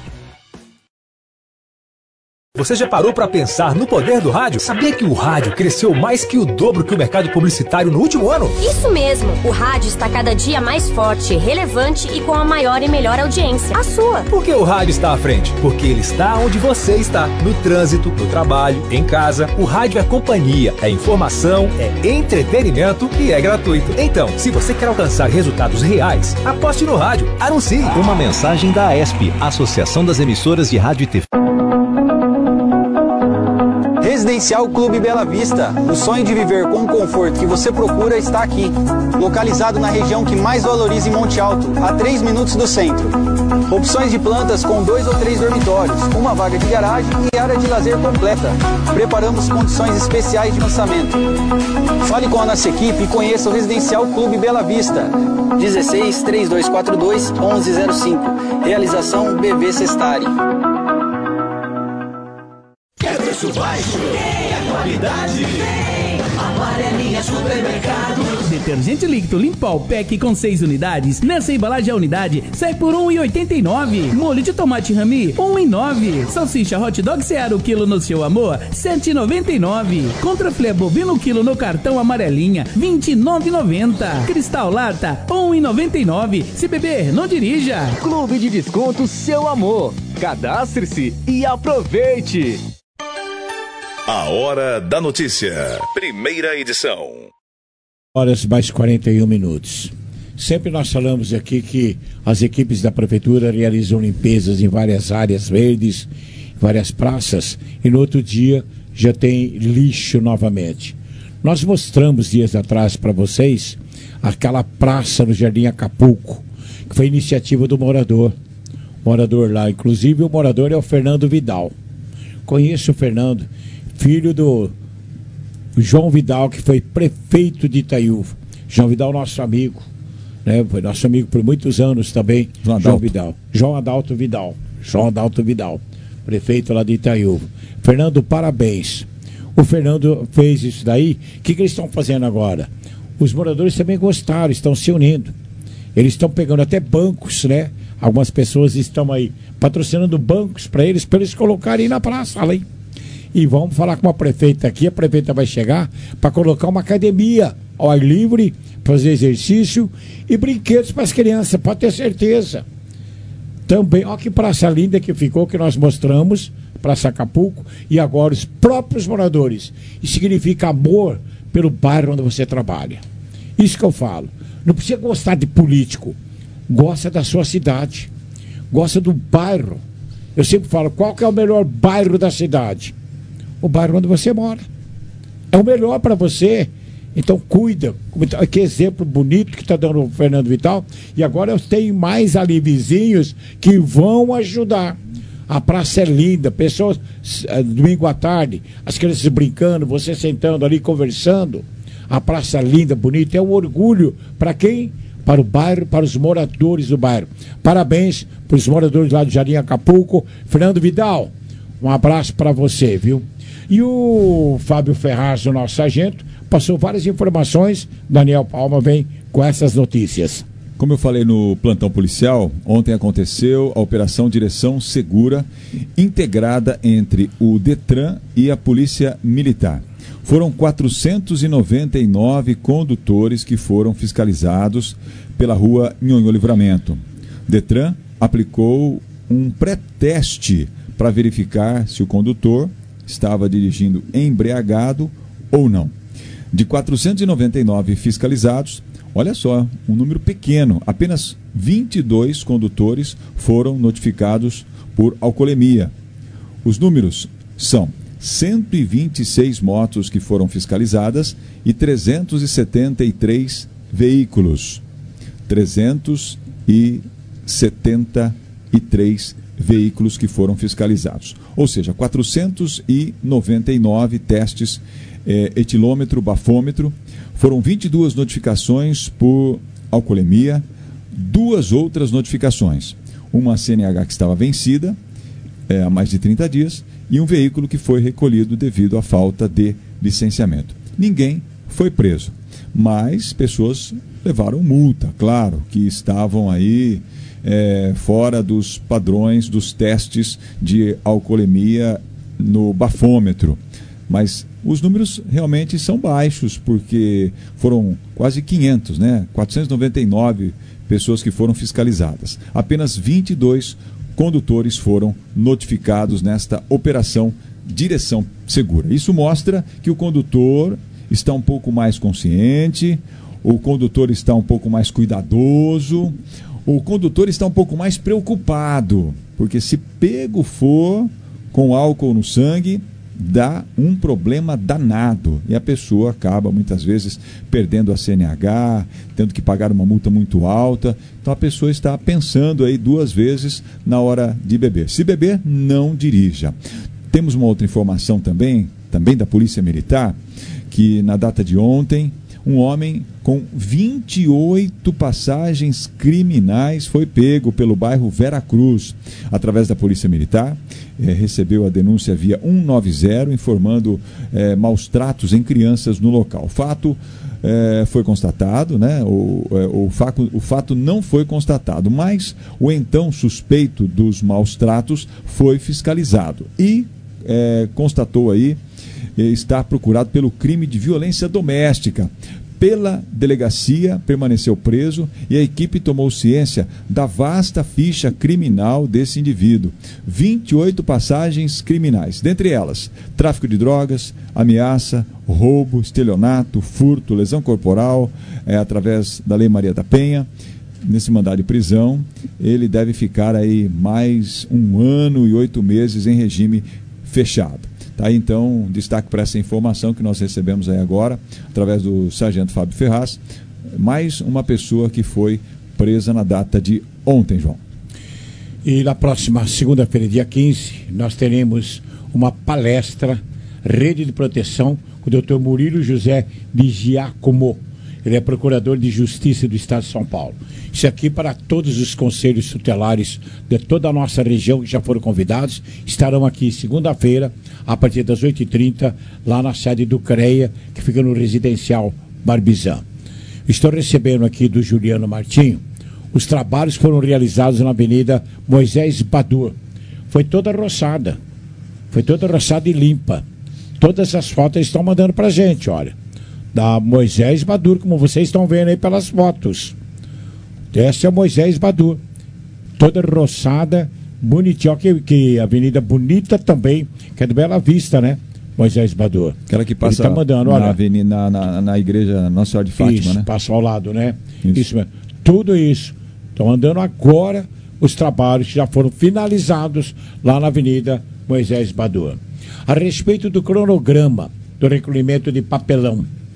Speaker 16: Você já parou para pensar no poder do rádio? Sabia que o rádio cresceu mais que o dobro que o mercado publicitário no último ano?
Speaker 18: Isso mesmo, o rádio está cada dia mais forte, relevante e com a maior e melhor audiência, a sua.
Speaker 16: Por que o rádio está à frente? Porque ele está onde você está, no trânsito, no trabalho, em casa. O rádio é companhia, é informação, é entretenimento e é gratuito. Então, se você quer alcançar resultados reais, aposte no rádio, anuncie.
Speaker 19: Uma mensagem da A E S P, Associação das Emissoras de Rádio e T V.
Speaker 24: Residencial Clube Bela Vista. O sonho de viver com o conforto que você procura está aqui. Localizado na região que mais valoriza em Monte Alto, a três minutos do centro. Opções de plantas com dois ou três dormitórios, uma vaga de garagem e área de lazer completa. Preparamos condições especiais de lançamento. Fale com a nossa equipe e conheça o Residencial Clube Bela Vista. dezesseis, três dois quatro dois, onze zero cinco. Realização B V Sestari.
Speaker 5: Preço baixo, tem a qualidade, tem Amarelinha Supermercado.
Speaker 26: Detergente líquido Limpol Pack com seis unidades. Nessa embalagem a unidade sai por um real e oitenta e nove centavos. Molho de tomate Rami, um real e nove centavos. Salsicha Hot Dog Seara o quilo no seu amor, sete reais e noventa e nove centavos. Contrafilé bovino o quilo no cartão Amarelinha, vinte e nove reais e noventa centavos. Cristal Lata, um real e noventa e nove centavos. Se beber, não dirija.
Speaker 27: Clube de Descontos Seu Amor. Cadastre-se e aproveite.
Speaker 23: A Hora da Notícia. Primeira edição.
Speaker 4: Horas mais quarenta e um minutos. Sempre nós falamos aqui que as equipes da prefeitura realizam limpezas em várias áreas verdes, em várias praças, e no outro dia já tem lixo novamente. Nós mostramos dias atrás para vocês aquela praça no Jardim Acapulco, que foi iniciativa do morador. Morador lá, inclusive o morador é o Fernando Vidal. Conheço o Fernando, filho do João Vidal, que foi prefeito de Itaiúva. João Vidal, nosso amigo, né? Foi nosso amigo por muitos anos também. João, João Vidal. João Adalto Vidal. João Adalto Vidal, prefeito lá de Itaiúva. Fernando, parabéns. O Fernando fez isso daí. O que, que eles estão fazendo agora? Os moradores também gostaram, estão se unindo. Eles estão pegando até bancos, né? Algumas pessoas estão aí patrocinando bancos para eles, para eles colocarem na praça ali. E vamos falar com a prefeita aqui. A prefeita vai chegar para colocar uma academia ao ar livre, fazer exercício e brinquedos para as crianças, pode ter certeza. Também, olha que praça linda que ficou, que nós mostramos, Praça Acapulco, e agora os próprios moradores. Isso significa amor pelo bairro onde você trabalha. Isso que eu falo. Não precisa gostar de político, gosta da sua cidade, gosta do bairro. Eu sempre falo, qual que é o melhor bairro da cidade? O bairro onde você mora. É o melhor para você. Então cuida, que exemplo bonito que está dando o Fernando Vital, e agora eu tenho mais ali vizinhos que vão ajudar. A praça é linda, pessoas, domingo à tarde, as crianças brincando, você sentando ali, conversando. A praça linda, bonita, é um orgulho para quem? Para o bairro, para os moradores do bairro. Parabéns para os moradores lá do Jardim Acapulco. Fernando Vidal, um abraço para você, viu? E o Fábio Ferraz, o nosso sargento, passou várias informações. Daniel Palma vem com essas notícias.
Speaker 3: Como eu falei no plantão policial, ontem aconteceu a Operação Direção Segura, integrada entre o Detran e a Polícia Militar. Foram quatrocentos e noventa e nove condutores que foram fiscalizados pela rua Nhonhô Livramento. Detran aplicou um pré-teste para verificar se o condutor estava dirigindo embriagado ou não. De quatrocentos e noventa e nove fiscalizados, olha só, um número pequeno, apenas vinte e dois condutores foram notificados por alcoolemia. Os números são cento e vinte e seis motos que foram fiscalizadas e trezentos e setenta e três veículos. trezentos e setenta e três veículos que foram fiscalizados. Ou seja, quatrocentos e noventa e nove testes eh, etilômetro, bafômetro. Foram vinte e duas notificações por alcoolemia, duas outras notificações. Uma C N H que estava vencida eh, há mais de trinta dias e um veículo que foi recolhido devido à falta de licenciamento. Ninguém foi preso, mas pessoas levaram multa, claro, que estavam aí é, fora dos padrões dos testes de alcoolemia no bafômetro. Mas os números realmente são baixos, porque foram quase quinhentos, né? quatrocentos e noventa e nove pessoas que foram fiscalizadas. Apenas vinte e dois condutores foram notificados nesta operação Direção Segura. Isso mostra que o condutor está um pouco mais consciente, o condutor está um pouco mais cuidadoso, o condutor está um pouco mais preocupado, porque se pego for com álcool no sangue, dá um problema danado e a pessoa acaba muitas vezes perdendo a C N H, tendo que pagar uma multa muito alta. Então a pessoa está pensando aí duas vezes na hora de beber. Se beber, não dirija. Temos uma outra informação também, também da Polícia Militar, que na data de ontem, um homem com vinte e oito passagens criminais foi pego pelo bairro Vera Cruz. Através da Polícia Militar, eh, recebeu a denúncia via cento e noventa, informando eh, maus tratos em crianças no local. O fato eh, foi constatado, né? o, eh, o, fato, o fato não foi constatado, mas o então suspeito dos maus tratos foi fiscalizado e eh, constatou aí está procurado pelo crime de violência doméstica. Pela delegacia, permaneceu preso e a equipe tomou ciência da vasta ficha criminal desse indivíduo. vinte e oito passagens criminais, dentre elas, tráfico de drogas, ameaça, roubo, estelionato, furto, lesão corporal, é, através da Lei Maria da Penha. Nesse mandado de prisão, ele deve ficar aí mais um ano e oito meses em regime fechado. Tá aí, então, destaque para essa informação que nós recebemos aí agora, através do sargento Fábio Ferraz, mais uma pessoa que foi presa na data de ontem, João.
Speaker 4: E na próxima segunda-feira, dia quinze, nós teremos uma palestra, Rede de Proteção, com o doutor Murilo José de Giacomo. Ele é procurador de Justiça do Estado de São Paulo. Isso aqui para todos os conselhos tutelares de toda a nossa região que já foram convidados, estarão aqui segunda-feira, a partir das oito e trinta, lá na sede do CREA, que fica no Residencial Barbizan. Estou recebendo aqui do Juliano Martinho. Os trabalhos foram realizados na Avenida Moisés Badur. Foi toda roçada. Foi toda roçada e limpa. Todas as fotos eles estão mandando pra gente, olha. Da Moisés Badur, como vocês estão vendo aí pelas fotos. Essa é a Moisés Badur. Toda roçada, bonitinha. Olha que, que avenida bonita também, que é do Bela Vista, né? Moisés Badur.
Speaker 3: Aquela que passa
Speaker 4: tá mandando, olha,
Speaker 3: na, avenida, na, na, na igreja Nossa Senhora de Fátima,
Speaker 4: isso,
Speaker 3: né?
Speaker 4: Passa ao lado, né?
Speaker 3: Isso,
Speaker 4: isso mesmo. Tudo isso. Estão andando agora os trabalhos que já foram finalizados lá na Avenida Moisés Badur. A respeito do cronograma do recolhimento de papelão,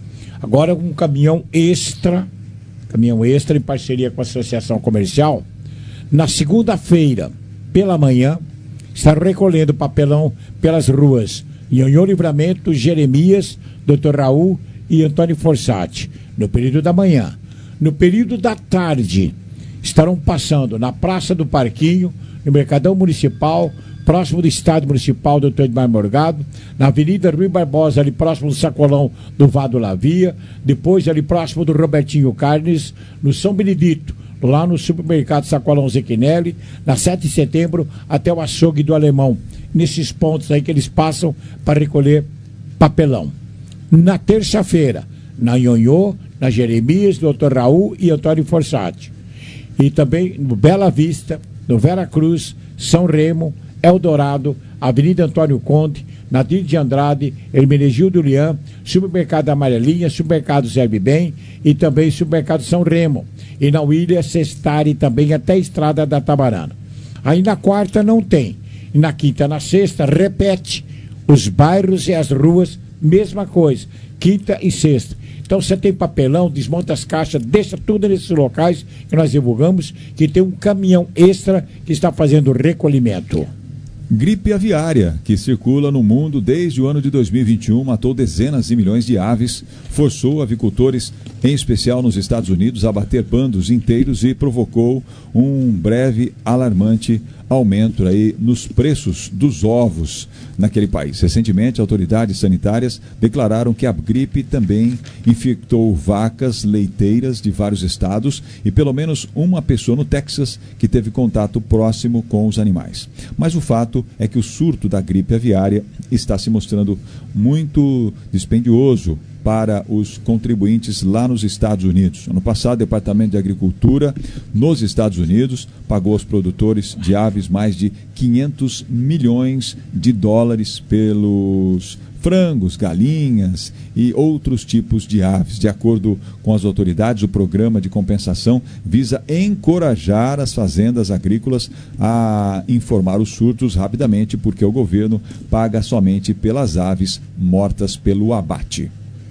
Speaker 4: Agora um caminhão extra, caminhão extra em parceria com a Associação Comercial, na segunda-feira, pela manhã, está recolhendo papelão pelas ruas Nhonhô Livramento, Jeremias, doutor Raul e Antônio Forsatti, no período da manhã. No período da tarde, estarão passando na Praça do Parquinho, no Mercadão Municipal, próximo do Estádio Municipal doutor Edmar Morgado, na Avenida Rui Barbosa, ali próximo do Sacolão do Vado Lavia, depois ali próximo do Robertinho Carnes, no São Benedito, lá no supermercado Sacolão Zequinelli, na sete de setembro, até o açougue do Alemão. Nesses pontos aí que eles passam para recolher papelão. Na terça-feira, na Nhonhô, na Jeremias, doutor Raul e Antônio Forsatti. E também no Bela Vista, no Vera Cruz, São Remo, Eldorado, Avenida Antônio Conde, Nadir de Andrade, Hermenegildo Lian, Supermercado Amarelinha, Supermercado Serve Bem e também Supermercado São Remo. E na William Sestari também até a Estrada da Tabarana. Aí na quarta não tem. E na quinta, na sexta, repete. Os bairros e as ruas, mesma coisa. Quinta e sexta. Então você tem papelão, desmonta as caixas, deixa tudo nesses locais que nós divulgamos, que tem um caminhão extra que está fazendo o recolhimento.
Speaker 3: Gripe aviária, que circula no mundo desde o ano de dois mil e vinte e um, matou dezenas de milhões de aves, forçou avicultores, em especial nos Estados Unidos, a abater bandos inteiros e provocou um breve alarmante aumento aí nos preços dos ovos naquele país. Recentemente, autoridades sanitárias declararam que a gripe também infectou vacas leiteiras de vários estados e pelo menos uma pessoa no Texas que teve contato próximo com os animais. Mas o fato é que o surto da gripe aviária está se mostrando muito dispendioso para os contribuintes lá nos Estados Unidos. Ano passado, o Departamento de Agricultura nos Estados Unidos pagou aos produtores de aves mais de quinhentos milhões de dólares pelos frangos, galinhas e outros tipos de aves. De acordo com as autoridades, o programa de compensação visa encorajar as fazendas agrícolas a informar os surtos rapidamente, porque o governo paga somente pelas aves mortas pelo abate.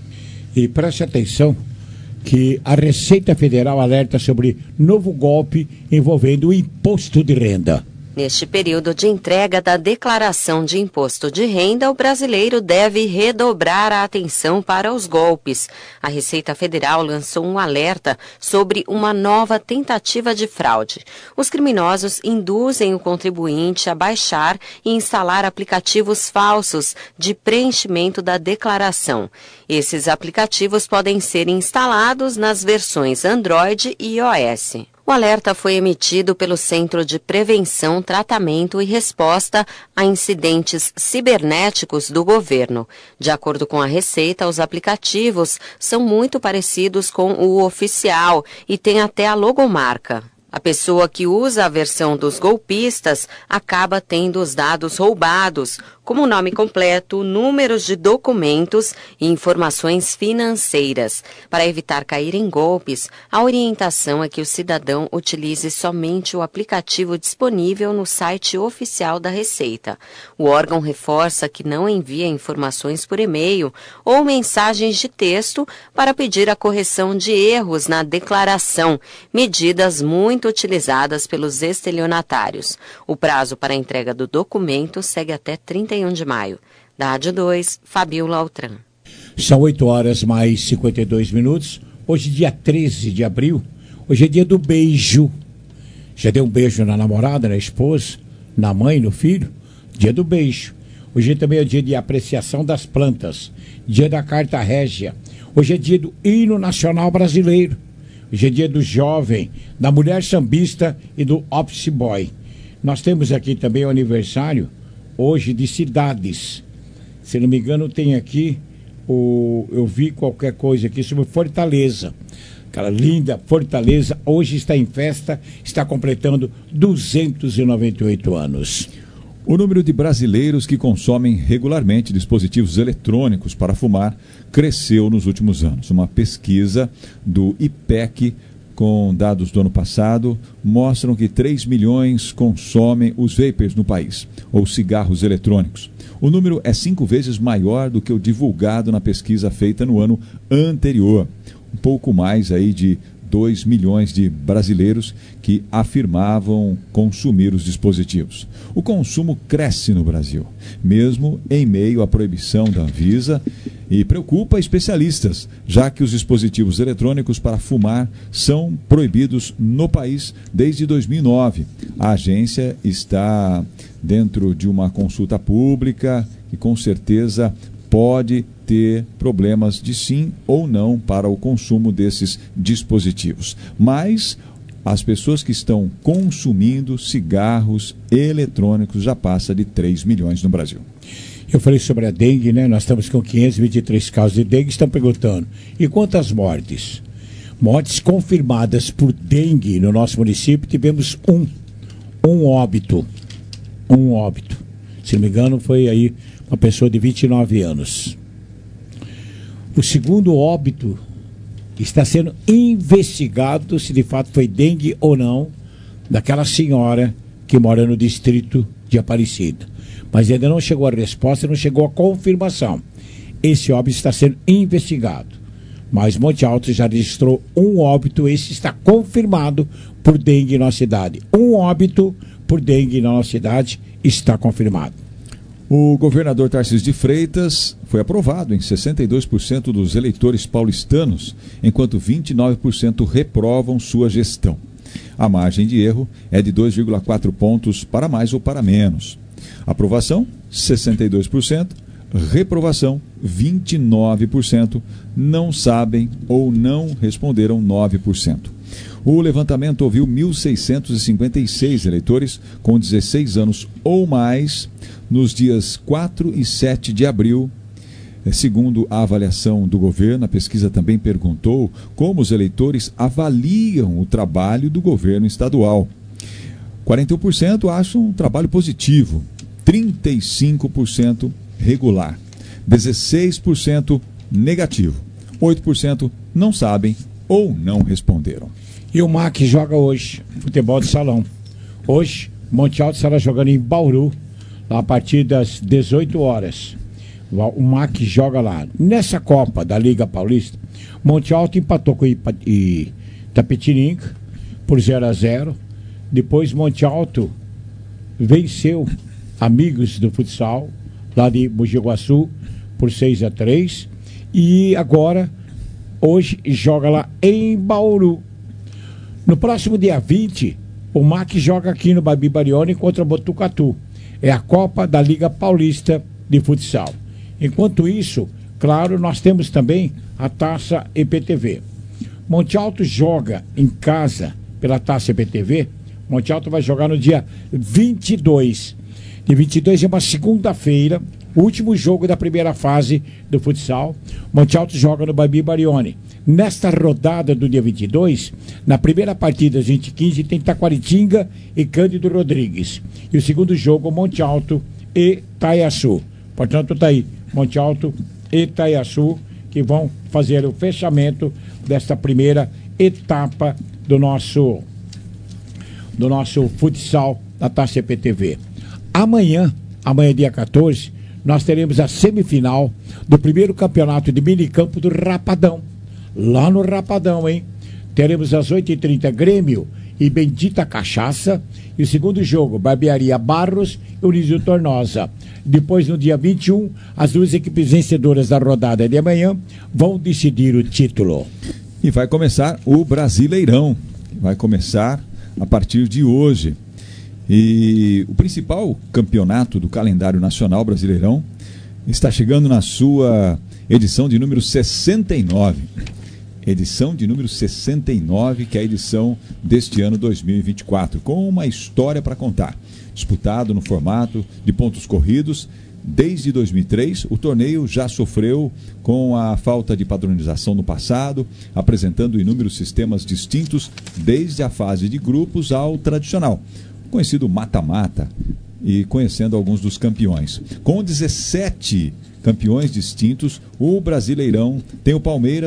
Speaker 4: E preste atenção que a Receita Federal alerta sobre novo golpe envolvendo o imposto de renda.
Speaker 6: Neste período de entrega da declaração de imposto de renda, o brasileiro deve redobrar a atenção para os golpes. A Receita Federal lançou um alerta sobre uma nova tentativa de fraude. Os criminosos induzem o contribuinte a baixar e instalar aplicativos falsos de preenchimento da declaração. Esses aplicativos podem ser instalados nas versões Android e iOS. O alerta foi emitido pelo Centro de Prevenção, Tratamento e Resposta a Incidentes Cibernéticos do governo. De acordo com a Receita, os aplicativos são muito parecidos com o oficial e têm até a logomarca. A pessoa que usa a versão dos golpistas acaba tendo os dados roubados, como o nome completo, números de documentos e informações financeiras. Para evitar cair em golpes, a orientação é que o cidadão utilize somente o aplicativo disponível no site oficial da Receita. O órgão reforça que não envia informações por e-mail ou mensagens de texto para pedir a correção de erros na declaração, medidas muito utilizadas pelos estelionatários. O prazo para a entrega do documento segue até trinta e um de maio. Da Rádio dois, Fabiola Altran.
Speaker 4: São oito horas mais cinquenta e dois minutos. Hoje, dia treze de abril, hoje é dia do beijo. Já deu um beijo na namorada, na esposa, na mãe, no filho? Dia do beijo. Hoje também é dia de apreciação das plantas. Dia da Carta Régia. Hoje é dia do hino nacional brasileiro. Hoje é dia do jovem, da mulher sambista e do office boy. Nós temos aqui também o aniversário, hoje, de cidades. Se não me engano, tem aqui, o, eu vi qualquer coisa aqui sobre Fortaleza. Aquela linda Fortaleza, hoje está em festa, está completando duzentos e noventa e oito anos.
Speaker 3: O número de brasileiros que consomem regularmente dispositivos eletrônicos para fumar cresceu nos últimos anos. Uma pesquisa do I P E C com dados do ano passado, mostram que três milhões consomem os vapers no país, ou cigarros eletrônicos. O número é cinco vezes maior do que o divulgado na pesquisa feita no ano anterior. Um pouco mais aí de dois milhões de brasileiros que afirmavam consumir os dispositivos. O consumo cresce no Brasil, mesmo em meio à proibição da Anvisa, e preocupa especialistas, já que os dispositivos eletrônicos para fumar são proibidos no país desde dois mil e nove. A agência está dentro de uma consulta pública e com certeza pode ter problemas de sim ou não para o consumo desses dispositivos. Mas as pessoas que estão consumindo cigarros eletrônicos já passa de três milhões no Brasil.
Speaker 4: Eu falei sobre a dengue, né? Nós estamos com quinhentos e vinte e três casos de dengue. Estão perguntando, e quantas mortes? Mortes confirmadas por dengue no nosso município, tivemos um, um óbito. Um óbito. Se não me engano, foi aí uma pessoa de vinte e nove anos. O segundo óbito está sendo investigado se de fato foi dengue ou não daquela senhora que mora no distrito de Aparecida. Mas ainda não chegou a resposta, não chegou a confirmação. Esse óbito está sendo investigado. Mas Monte Alto já registrou um óbito, esse está confirmado por dengue na nossa cidade. Um óbito por dengue na nossa cidade está confirmado.
Speaker 3: O governador Tarcísio de Freitas foi aprovado em sessenta e dois por cento dos eleitores paulistanos, enquanto vinte e nove por cento reprovam sua gestão. A margem de erro é de dois vírgula quatro pontos para mais ou para menos. Aprovação, sessenta e dois por cento. Reprovação, vinte e nove por cento. Não sabem ou não responderam, nove por cento. O levantamento ouviu mil seiscentos e cinquenta e seis eleitores com dezesseis anos ou mais nos dias quatro e sete de abril. Segundo a avaliação do governo, a pesquisa também perguntou como os eleitores avaliam o trabalho do governo estadual. quarenta e um por cento acham um trabalho positivo, trinta e cinco por cento regular, dezesseis por cento negativo, oito por cento não sabem ou não responderam.
Speaker 4: E o M A C joga hoje, futebol de salão. Hoje, Monte Alto estará jogando em Bauru, lá a partir das dezoito horas. O M A C joga lá. Nessa Copa da Liga Paulista, Monte Alto empatou com Itapetininga por zero a zero. Depois Monte Alto venceu Amigos do Futsal, lá de Mogi Guaçu, por seis a três. E agora, hoje, joga lá em Bauru. No próximo dia vinte, o M A C joga aqui no Babi Barione contra Botucatu. É a Copa da Liga Paulista de Futsal. Enquanto isso, claro, nós temos também a Taça E P T V. Monte Alto joga em casa pela Taça E P T V. Monte Alto vai jogar no dia vinte e dois. Dia vinte e dois é uma segunda-feira, o último jogo da primeira fase do futsal. Monte Alto joga no Babi Barione. Nesta rodada do dia vinte e dois, na primeira partida, às vinte e quinze, tem Taquaritinga e Cândido Rodrigues. E o segundo jogo, Monte Alto e Taiaçu. Portanto, está aí, Monte Alto e Taiaçu, que vão fazer o fechamento desta primeira etapa do nosso, do nosso futsal da Taça E P T V. Amanhã, amanhã dia quatorze, nós teremos a semifinal do primeiro campeonato de minicampo do Rapadão. Lá no Rapadão, hein? Teremos às oito e trinta Grêmio e Bendita Cachaça. E o segundo jogo, Barbearia Barros e Unísio Tornosa. Depois, no dia vinte e um, as duas equipes vencedoras da rodada de amanhã vão decidir o título.
Speaker 3: E vai começar o Brasileirão. Vai começar a partir de hoje. E o principal campeonato do calendário nacional Brasileirão está chegando na sua edição de número sessenta e nove. Edição de número sessenta e nove, que é a edição deste ano dois mil e vinte e quatro, com uma história para contar. Disputado no formato de pontos corridos, desde dois mil e três, o torneio já sofreu com a falta de padronização no passado, apresentando inúmeros sistemas distintos, desde a fase de grupos ao tradicional, conhecido mata-mata, e conhecendo alguns dos campeões. Com dezessete campeões distintos, o Brasileirão tem o Palmeiras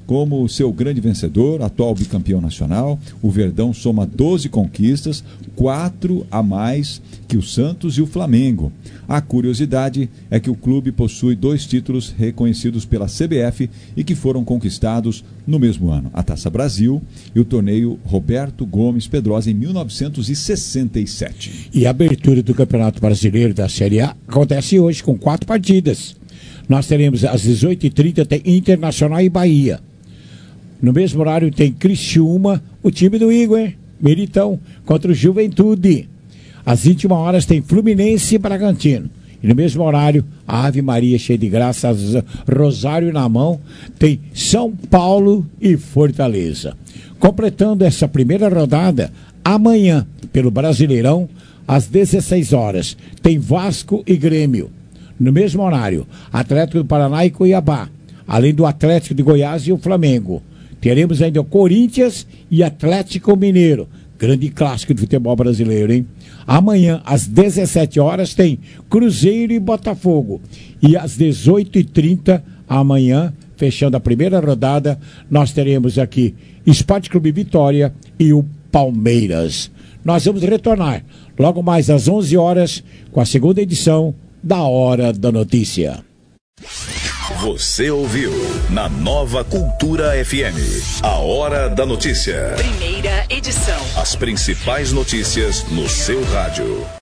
Speaker 3: como seu grande vencedor, atual bicampeão nacional. O Verdão soma doze conquistas, quatro a mais que o Santos e o Flamengo. A curiosidade é que o clube possui dois títulos reconhecidos pela C B F e que foram conquistados no mesmo ano: a Taça Brasil e o torneio Roberto Gomes Pedrosa em mil novecentos e sessenta e sete.
Speaker 4: E a abertura do Campeonato Brasileiro da Série A acontece hoje com quatro partidas. Nós teremos às dezoito e trinta tem Internacional e Bahia. No mesmo horário tem Criciúma, o time do Igor, Meritão, contra o Juventude. Às vinte e uma horas tem Fluminense e Bragantino. E no mesmo horário, a Ave Maria cheia de graça, Rosário na mão, tem São Paulo e Fortaleza. Completando essa primeira rodada, amanhã, pelo Brasileirão, às dezesseis horas, tem Vasco e Grêmio. No mesmo horário, Atlético do Paraná e Cuiabá, além do Atlético de Goiás e o Flamengo. Teremos ainda o Corinthians e Atlético Mineiro. Grande clássico de futebol brasileiro, hein? Amanhã, às dezessete horas, tem Cruzeiro e Botafogo. E às dezoito e trinta, amanhã, fechando a primeira rodada, nós teremos aqui Sport Clube Vitória e o Palmeiras. Nós vamos retornar logo mais às onze horas com a segunda edição da Hora da Notícia.
Speaker 23: Você ouviu na Nova Cultura F M, a Hora da Notícia.
Speaker 20: Primeira edição.
Speaker 23: As principais notícias no seu rádio.